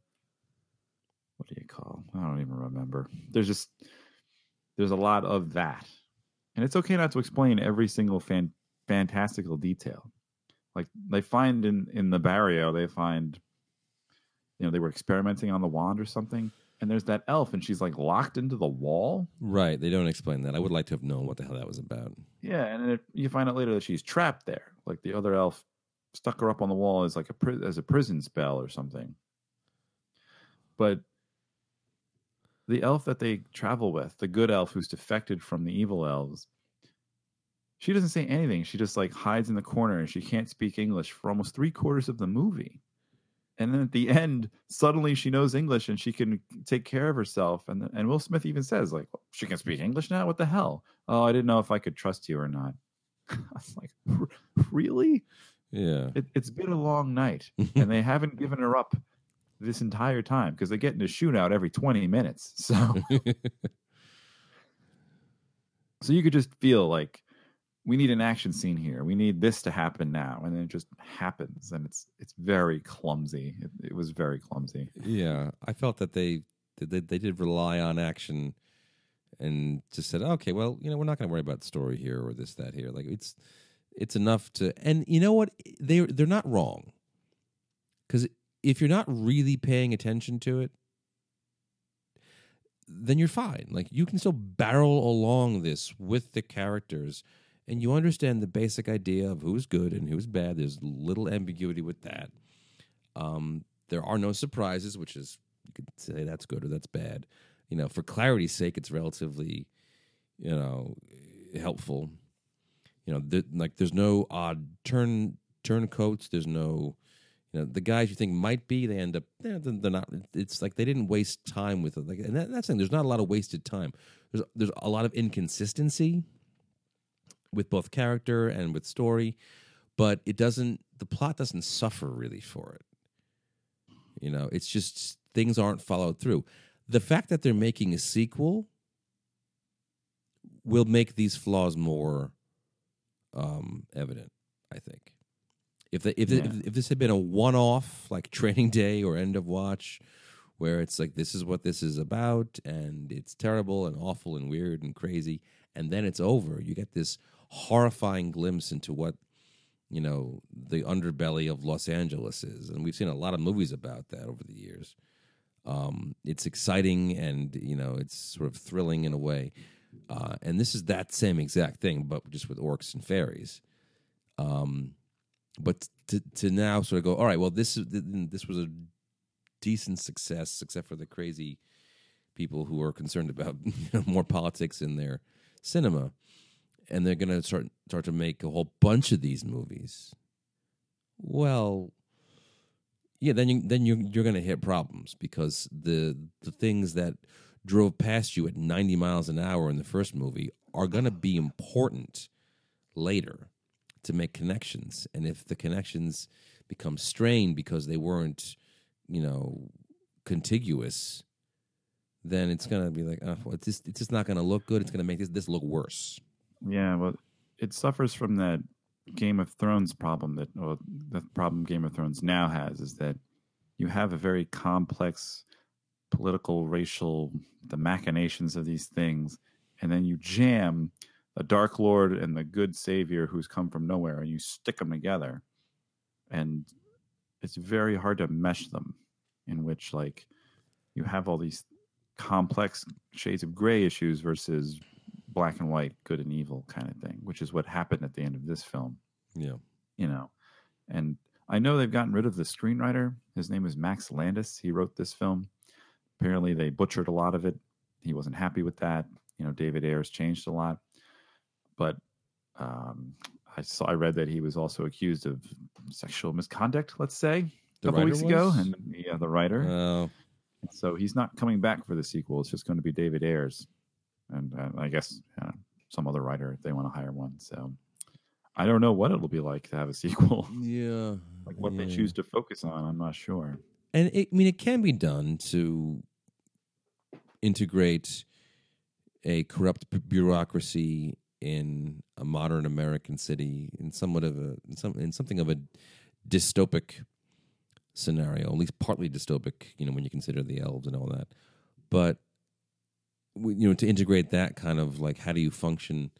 do you call? I don't even remember. There's a lot of that. And it's okay not to explain every single fantastical detail. Like they find in the barrio, they find, they were experimenting on the wand or something. And there's that elf, and she's like locked into the wall. Right. They don't explain that. I would like to have known what the hell that was about. Yeah. And you find out later that she's trapped there. Like the other elf stuck her up on the wall as like as a prison spell or something. But the elf that they travel with, the good elf who's defected from the evil elves, she doesn't say anything. She just like hides in the corner, and she can't speak English for almost 3/4 of the movie. And then at the end, suddenly she knows English and she can take care of herself. And Will Smith even says, like, she can speak English now? What the hell? Oh, I didn't know if I could trust you or not. I was like, really? Yeah. It's been a long night, and they haven't given her up this entire time because they get in a shootout every 20 minutes. So you could just feel like, we need an action scene here. We need this to happen now. And then it just happens. And it's very clumsy. It was very clumsy. Yeah. I felt that they did rely on action and just said, okay, well, we're not going to worry about the story here or this, that here. Like it's enough to, and you know what? They're not wrong. Because if you're not really paying attention to it, then you're fine. Like you can still barrel along this with the characters, and you understand the basic idea of who's good and who's bad. There's little ambiguity with that. There are no surprises, which is, you could say that's good or that's bad. For clarity's sake, it's relatively, helpful. There's no odd turncoats. There's no, The guys you think might be, they end up they're not. It's like they didn't waste time with it. Like, and that's saying there's not a lot of wasted time. There's a lot of inconsistency with both character and with story, but the plot doesn't suffer really for it. It's just things aren't followed through. The fact that they're making a sequel will make these flaws more evident, I think. If this had been a one-off, like Training Day or End of Watch, where it's like, this is what this is about, and it's terrible and awful and weird and crazy, and then it's over, you get this horrifying glimpse into what, the underbelly of Los Angeles is. And we've seen a lot of movies about that over the years. It's exciting and, it's sort of thrilling in a way. And this is that same exact thing, but just with orcs and fairies. But to now sort of go, all right, well, this was a decent success, except for the crazy people who are concerned about more politics in their cinema, and they're going to start to make a whole bunch of these movies. Well, yeah, then you're going to hit problems, because the things that drove past you at 90 miles an hour in the first movie are going to be important later to make connections. And if the connections become strained because they weren't, contiguous, then it's going to be like, it's just not going to look good. It's going to make this look worse. Yeah, well, it suffers from that Game of Thrones problem the problem Game of Thrones now has, is that you have a very complex political, racial, the machinations of these things, and then you jam a Dark Lord and the good savior who's come from nowhere, and you stick them together, and it's very hard to mesh them, in which, like, you have all these complex shades of gray issues versus black and white, good and evil kind of thing, which is what happened at the end of this film. Yeah. And I know they've gotten rid of the screenwriter. His name is Max Landis. He wrote this film. Apparently they butchered a lot of it. He wasn't happy with that. David Ayers changed a lot. But I read that he was also accused of sexual misconduct, let's say, a couple weeks ago. And yeah, the writer. Oh. So he's not coming back for the sequel. It's just going to be David Ayers. And I guess some other writer if they want to hire one. So I don't know what it'll be like to have a sequel. Yeah. Like what they choose to focus on, I'm not sure. And it can be done to integrate a corrupt bureaucracy in a modern American city in something of a dystopic scenario, at least partly dystopic, when you consider the elves and all that. But to integrate that kind of, like, how do you function,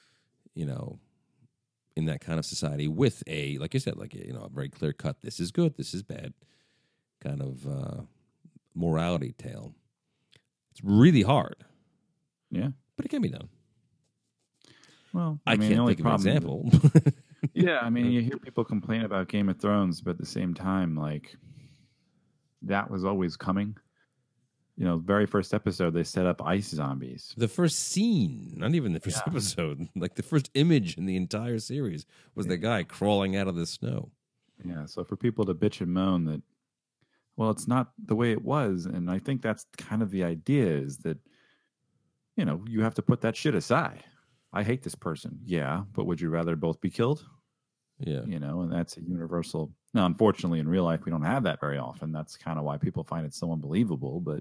in that kind of society with a, like you said, like, a very clear cut, this is good, this is bad, kind of morality tale. It's really hard. Yeah. But it can be done. Well, I mean, can't think of an example. Yeah, I mean, you hear people complain about Game of Thrones, but at the same time, like, that was always coming. Very first episode, they set up ice zombies. The first scene, not even the first episode, like the first image in the entire series was the guy crawling out of the snow. Yeah, so for people to bitch and moan that, well, it's not the way it was, and I think that's kind of the idea, is that, you have to put that shit aside. I hate this person. Yeah, but would you rather both be killed? Yeah. And that's a universal. Now, unfortunately, in real life, we don't have that very often. That's kind of why people find it so unbelievable. But,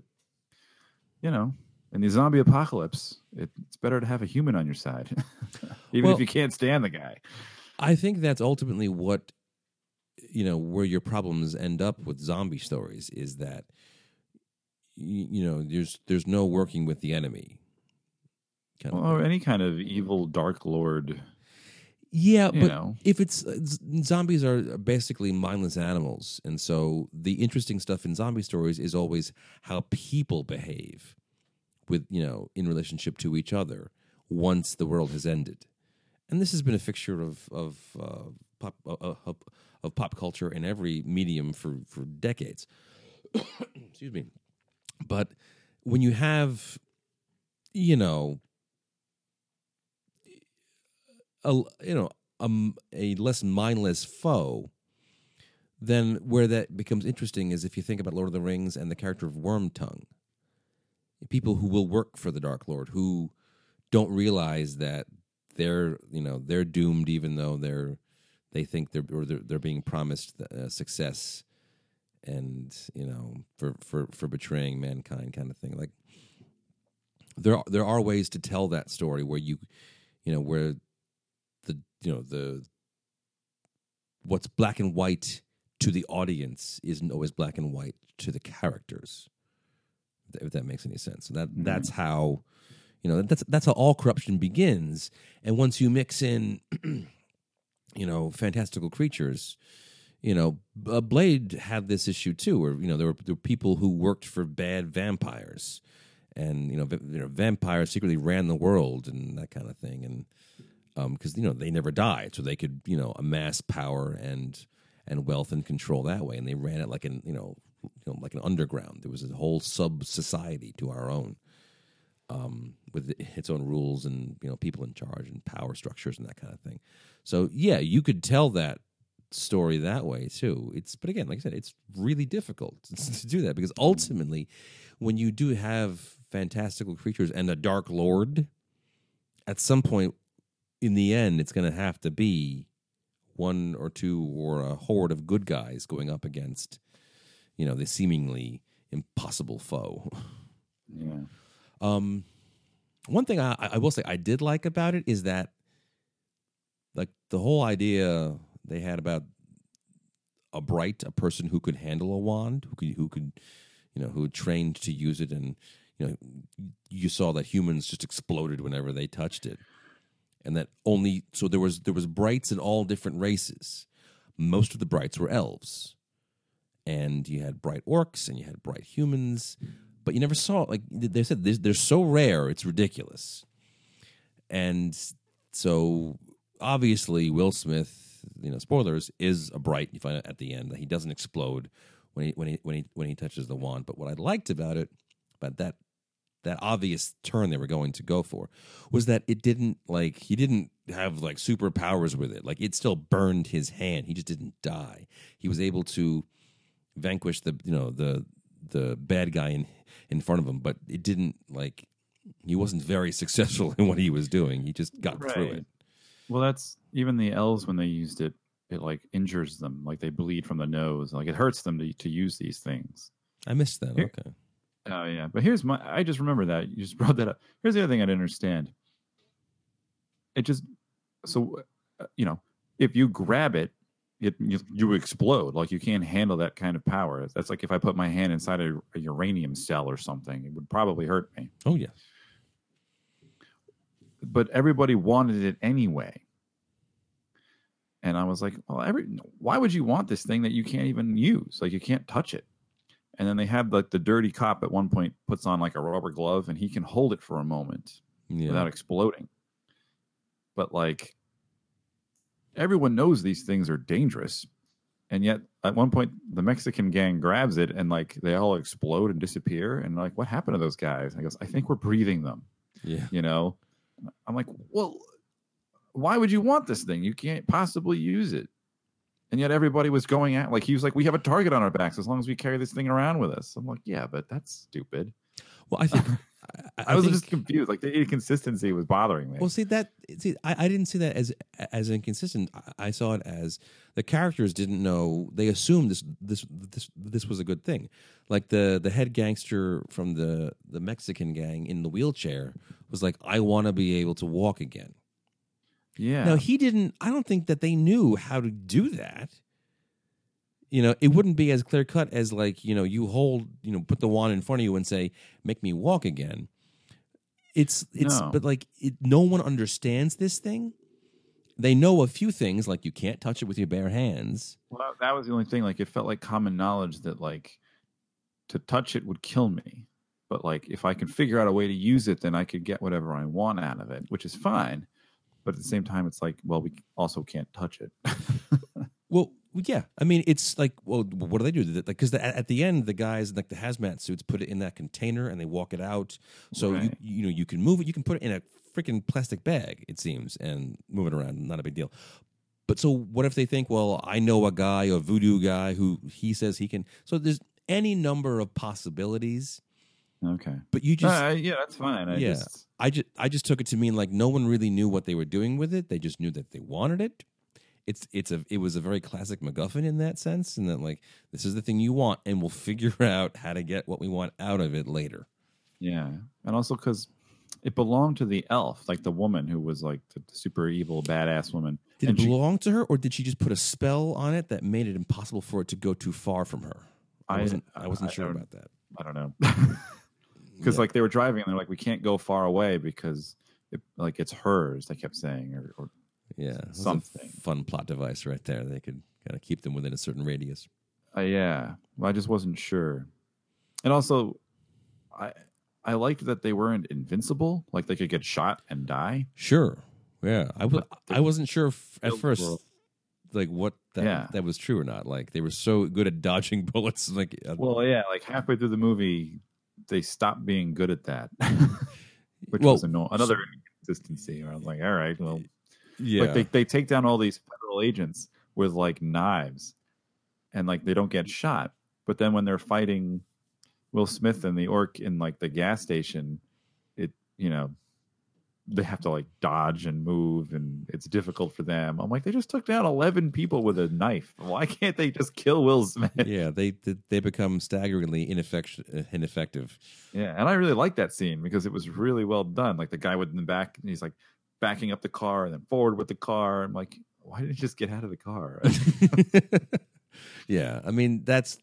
in the zombie apocalypse, it's better to have a human on your side, even if you can't stand the guy. I think that's ultimately what, where your problems end up with zombie stories, is that, there's no working with the enemy. Or any kind of evil Dark Lord. Yeah, but if it's zombies are basically mindless animals, and so the interesting stuff in zombie stories is always how people behave with in relationship to each other once the world has ended, and this has been a fixture of pop culture in every medium for decades. Excuse me, but when you have a less mindless foe, then where that becomes interesting is if you think about Lord of the Rings and the character of Wormtongue. People who will work for the Dark Lord who don't realize that they're doomed, even though they think they're being promised success, and for betraying mankind, kind of thing. Like there are ways to tell that story where where the what's black and white to the audience isn't always black and white to the characters. If that makes any sense. So that's how, that's how all corruption begins. And once you mix in, fantastical creatures, Blade had this issue too, where there were people who worked for bad vampires, and vampires secretly ran the world and that kind of thing, and because they never died, so they could amass power and wealth and control that way, and they ran it like like an underground. There was a whole sub society to our own, with its own rules and people in charge and power structures and that kind of thing. So yeah, you could tell that story that way too. But again, like I said, it's really difficult to do that, because ultimately, when you do have fantastical creatures and a Dark Lord, at some point in the end, it's going to have to be one or two or a horde of good guys going up against the seemingly impossible foe. Yeah. One thing I will say I did like about it is that, like, the whole idea they had about a person who could handle a wand, who had trained to use it, and you saw that humans just exploded whenever they touched it, and that so there was brights in all different races. Most of the brights were elves. And you had bright orcs and you had bright humans, but you never saw, like they said, they're so rare, it's ridiculous. And so obviously Will Smith, spoilers, is a bright. You find out at the end that he doesn't explode when he touches the wand. But what I liked about it, about that obvious turn they were going to go for, was that he didn't have like superpowers with it. Like, it still burned his hand. He just didn't die. He was able to vanquish the bad guy in front of him, but it didn't, like, he wasn't very successful in what he was doing. He just got through it. Well, that's even the elves, when they used it like injures them, like they bleed from the nose, like it hurts them to use these things. I missed that. Okay. Oh yeah, but I just remember that you just brought that up. Here's the other thing I didn't understand. It just if you grab it, you explode. Like, you can't handle that kind of power. That's like if I put my hand inside a uranium cell or something, it would probably hurt me. Oh yeah. But everybody wanted it anyway. And I was like, well, why would you want this thing that you can't even use? Like, you can't touch it. And then they have like the dirty cop at one point puts on like a rubber glove, and he can hold it for a moment without exploding. But like, everyone knows these things are dangerous. And yet at one point the Mexican gang grabs it, and like they all explode and disappear. And like, what happened to those guys? I goes, I think we're breathing them. Yeah. I'm like, well, why would you want this thing? You can't possibly use it. And yet everybody was going at, like, he was like, we have a target on our backs as long as we carry this thing around with us. I'm like, yeah, but that's stupid. Well, I think I was just confused. Like, the inconsistency was bothering me. Well, I didn't see that as inconsistent. I saw it as the characters didn't know. They assumed this was a good thing. Like the head gangster from the Mexican gang in the wheelchair was like, I want to be able to walk again. Yeah. Now, he didn't. I don't think that they knew how to do that. It wouldn't be as clear cut as like, you hold, put the wand in front of you and say, make me walk again. But like, no one understands this thing. They know a few things, like you can't touch it with your bare hands. Well, that was the only thing. Like, it felt like common knowledge that like to touch it would kill me. But like, if I could figure out a way to use it, then I could get whatever I want out of it, which is fine. But at the same time, it's like, well, we also can't touch it. Well, yeah. I mean, it's like, well, what do they do? Because at the end, the guys like the hazmat suits put it in that container and they walk it out. So right. you can move it. You can put it in a freaking plastic bag, it seems, and move it around. Not a big deal. But so what if they think, well, I know a guy, a voodoo guy, who he says he can. So there's any number of possibilities. Okay. But you just yeah, that's fine. I just took it to mean like no one really knew what they were doing with it. They just knew that they wanted it. It was a very classic MacGuffin in that sense, and that like this is the thing you want, and we'll figure out how to get what we want out of it later. Yeah, and also because it belonged to the elf, like the woman who was like the super evil badass woman. Did it belong to her, or did she just put a spell on it that made it impossible for it to go too far from her? I wasn't sure about that. I don't know. Because like they were driving and they're like, we can't go far away because it's hers. They kept saying, or yeah, something. Fun plot device right there. They could kind of keep them within a certain radius. Yeah, well, I just wasn't sure. And also, I liked that they weren't invincible. Like they could get shot and die. Sure. Yeah, I wasn't sure at first, like what that was true or not. Like they were so good at dodging bullets. Like like halfway through the movie, they stopped being good at that, which was another inconsistency. Where I was like, all right, well, yeah. Like they take down all these federal agents with like knives, and like they don't get shot. But then when they're fighting Will Smith and the orc in like the gas station, they have to like dodge and move, and it's difficult for them. I'm like, they just took down 11 people with a knife. Why can't they just kill Will Smith? Yeah, they become staggeringly ineffective. Yeah, and I really like that scene because it was really well done. Like the guy in the back, he's like backing up the car and then forward with the car. I'm like, why didn't you just get out of the car? Yeah, I mean that's.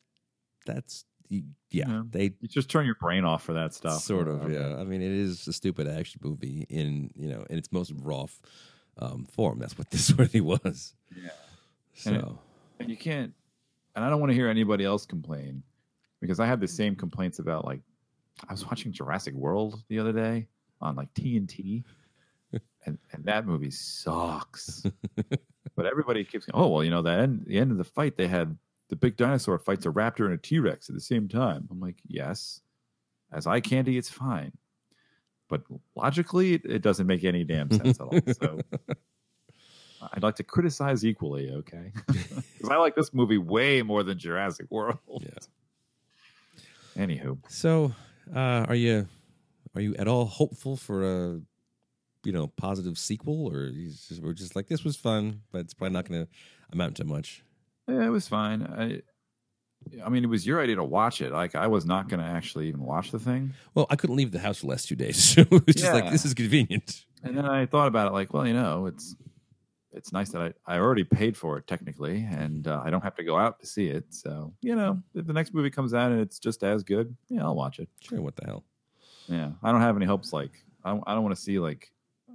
Yeah, you just turn your brain off for that stuff. Sort of, yeah. I mean, it is a stupid action movie in its most raw form. That's what this really was. Yeah. So, and you can't, and I don't want to hear anybody else complain because I had the same complaints about like I was watching Jurassic World the other day on like TNT, and that movie sucks. But everybody keeps going, oh well, the end of the fight they had. The big dinosaur fights a raptor and a T-Rex at the same time. I'm like, yes, as eye candy, it's fine. But logically, it doesn't make any damn sense at all. So I'd like to criticize equally, okay? Because I like this movie way more than Jurassic World. Yeah. Anywho. So are you at all hopeful for a positive sequel? Or we're just like, this was fun, but it's probably not going to amount to much? Yeah, it was fine. I mean, it was your idea to watch it. Like, I was not going to actually even watch the thing. Well, I couldn't leave the house for the last 2 days, so it was just like, this is convenient. And then I thought about it, like, well, it's nice that I already paid for it technically, and I don't have to go out to see it. So, if the next movie comes out and it's just as good, yeah, I'll watch it. Sure, what the hell? Yeah, I don't have any hopes. Like, I don't want to see like,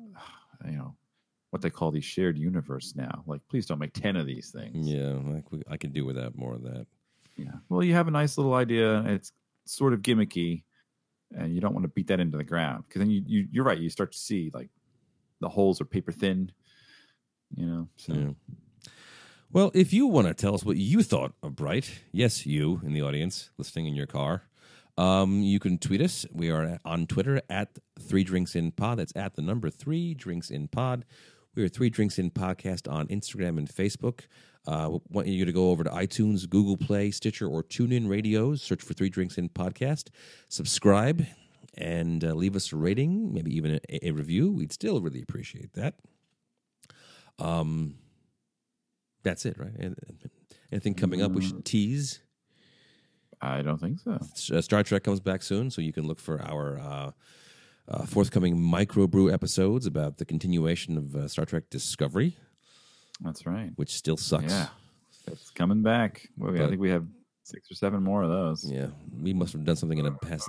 what they call these shared universe now. Like, please don't make 10 of these things. Yeah, like I could do without more of that. Yeah. Well, you have a nice little idea. It's sort of gimmicky, and you don't want to beat that into the ground because then you're right. You start to see like the holes are paper thin. So. Yeah. Well, if you want to tell us what you thought of Bright, yes, you in the audience listening in your car, you can tweet us. We are on Twitter at 3DrinksInPod. That's at the number 3DrinksInPod. We are 3 Drinks In Podcast on Instagram and Facebook. We want you to go over to iTunes, Google Play, Stitcher, or TuneIn Radios. Search for 3 Drinks In Podcast. Subscribe and leave us a rating, maybe even a review. We'd still really appreciate that. That's it, right? Anything coming up we should tease? I don't think so. Star Trek comes back soon, so you can look for our forthcoming microbrew episodes about the continuation of Star Trek Discovery. That's right. Which still sucks. Yeah. It's coming back. Well, I think we have 6 or 7 more of those. Yeah. We must have done something in a past.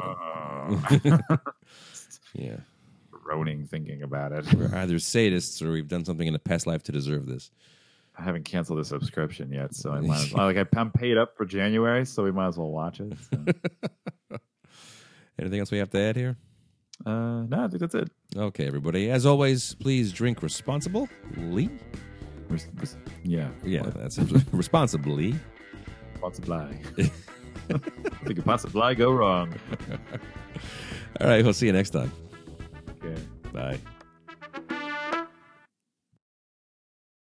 Yeah. Groaning thinking about it. We're either sadists or we've done something in a past life to deserve this. I haven't canceled the subscription yet, so I might as well. I'm paid up for January, so we might as well watch it. So. Anything else we have to add here? No, I think that's it. Okay, everybody. As always, please drink responsibly. Yeah, that's it. Responsibly. Responsibly. What could possibly go wrong? All right, we'll see you next time. Okay. Bye.